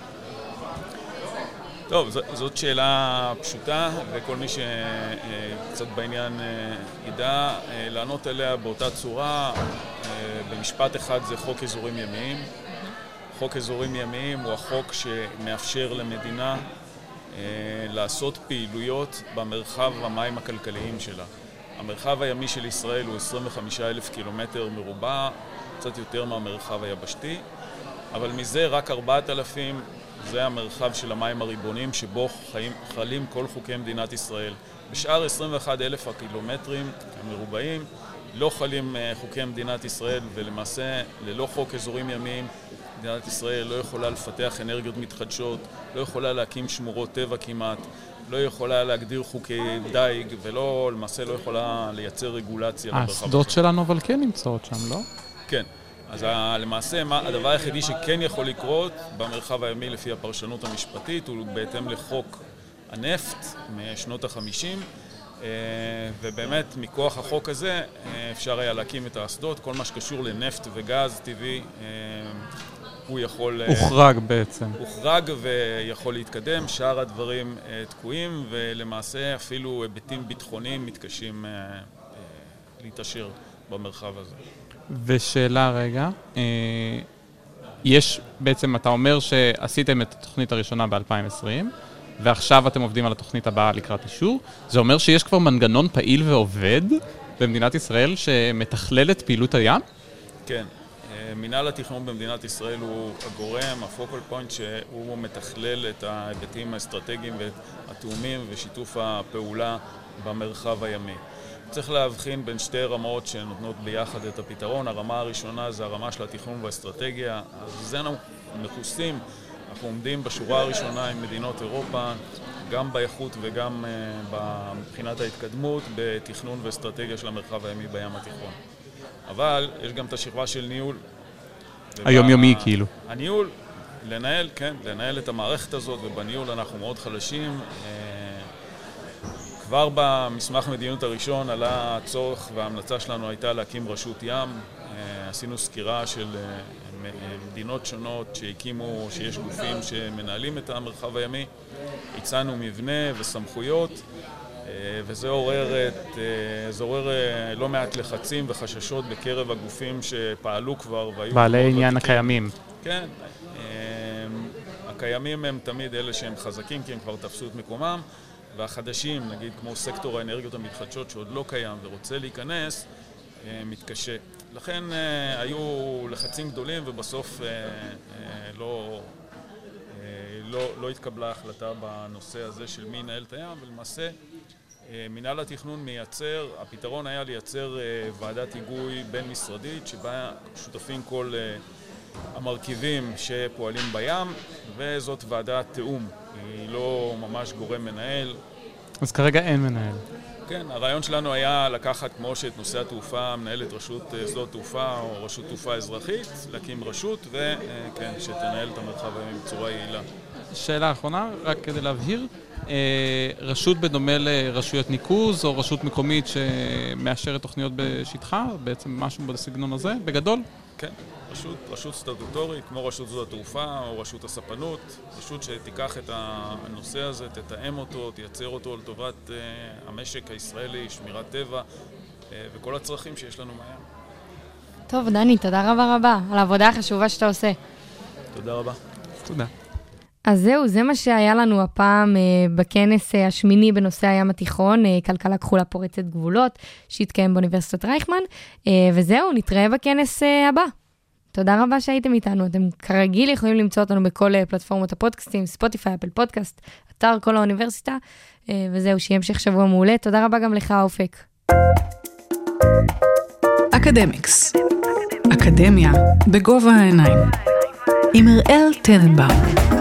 טוב, ז, זאת שאלה פשוטה, וכל מי שקצת בעניין ידע לענות עליה באותה צורה. במשפט אחד זה חוק אזורים ימיים. חוק אזורים ימיים הוא החוק שמאפשר למדינה לעשות פעילויות במרחב המים הכלכליים שלה. המרחב הימי של ישראל הוא עשרים וחמישה אלף קילומטר מרובע, קצת יותר מהמרחב היבשתי, אבל מזה רק ארבעת אלפים זה המרחב של המים הריבוניים שבו חיים, חלים כל חוקי מדינת ישראל. בשאר עשרים ואחד אלף הקילומטרים המרובעים לא חלים חוקי מדינת ישראל, ולמעשה ללא חוק אזורים ימיים מדינת ישראל לא יכולה לפתח אנרגיות מתחדשות, לא יכולה להקים שמורות טבע כמעט, לא יכולה להגדיר חוקי דייג, ולא, למעשה לא יכולה לייצר רגולציה. האסדות שלנו אבל כן נמצאות שם, לא? כן. אז למעשה הדבר היחידי שכן יכול לקרות במרחב הימי לפי הפרשנות המשפטית הוא בהתאם לחוק הנפט משנות החמישים, ובאמת, מכוח החוק הזה, אפשר היה להקים את האסדות, כל מה שקשור לנפט וגז טבעי, הוא יכול... הוחרג בעצם. הוחרג ויכול להתקדם, שאר הדברים תקועים, ולמעשה אפילו היבטים ביטחוניים מתקשים להתאשר במרחב הזה. ושאלה רגע, יש בעצם, אתה אומר שעשיתם את התוכנית הראשונה ב-אלפיים ועשרים, ועכשיו אתם עובדים על התוכנית הבאה לקראת אישור. זה אומר שיש כבר מנגנון פעיל ועובד במדינת ישראל שמתכלל את פעילות הים? כן. מנהל התכנון במדינת ישראל הוא הגורם, הפוקל פוינט, שהוא מתכלל את ההיבטים האסטרטגיים והתאומים ושיתוף הפעולה במרחב הימי. צריך להבחין בין שתי רמות שנותנות ביחד את הפתרון. הרמה הראשונה זה הרמה של התכנון והאסטרטגיה. אז זה אנחנו מכוסים. אנחנו עומדים בשורה הראשונה עם מדינות אירופה, גם באיכות וגם מבחינת ההתקדמות בתכנון ואסטרטגיה של המרחב הימי בים התיכון. אבל יש גם את השכבה של ניהול. היומיומי כאילו. הניהול, לנהל, כן, לנהל את המערכת הזאת, ובניהול אנחנו מאוד חלשים. כבר במסמך מדיניות הראשון עלה הצורך וההמלצה שלנו הייתה להקים רשות ים. עשינו סקירה של מדינות שונות שהקימו, שיש גופים שמנהלים את המרחב הימי. הצענו מבנה וסמכויות, וזה עורר, את, זה עורר לא מעט לחצים וחששות בקרב הגופים שפעלו כבר והיו... בעלי עניין הקיימים. כן, הקיימים הם תמיד אלה שהם חזקים כי הם כבר תפסו את מקומם, והחדשים, נגיד כמו סקטור האנרגיות המתחדשות שעוד לא קיים ורוצה להיכנס, מתקשה. לכן היו לחצים גדולים ובסוף לא, לא, לא התקבלה החלטה בנושא הזה של מי ינהל את הים, ולמעשה מנהל התכנון מייצר, הפתרון היה לייצר ועדת היגוי בין-משרדית שבה שותפים כל המרכיבים שפועלים בים, וזאת ועדת תאום, היא לא ממש גורם מנהל. אז כרגע אין מנהל. כן, הרעיון שלנו היה לקחת כמו שאת נושא התעופה מנהלת רשות שדות תעופה או רשות תעופה אזרחית, להקים רשות וכן, שתנהל את המרחב הימי בצורה יעילה. שאלה האחרונה, רק כדי להבהיר, רשות בדומה לרשויות ניקוז או רשות מקומית שמאשרת תוכניות בשטחה, בעצם משהו בסגנון הזה, בגדול? כן, רשות, רשות סטטוטורית, כמו רשות שדות התעופה או רשות הספנות, רשות שתיקח את הנושא הזה, תתאם אותו, תייצר אותו לטובת uh, המשק הישראלי, שמירת טבע uh, וכל הצרכים שיש לנו מהים. טוב, דני, תודה רבה רבה על העבודה החשובה שאתה עושה. תודה רבה. תודה. אז זהו, זה מה שהיה לנו הפעם uh, בכנס uh, השמיני בנושא הים התיכון, uh, כלכלה כחולה פורצת גבולות, שהתקיים באוניברסיטת רייכמן, uh, וזהו, נתראה בכנס uh, הבא. תודה רבה שהייתם איתנו, אתם כרגיל יכולים למצוא אותנו בכל uh, פלטפורמות הפודקאסטים, ספוטיפיי, אפל פודקאסט, אתר כל האוניברסיטה, uh, וזהו, שיהיה המשך שבוע מעולה. תודה רבה גם לך, אופק. אקדמיקס, אקדמיה בגובה העיניים, עם אראל טננבאום.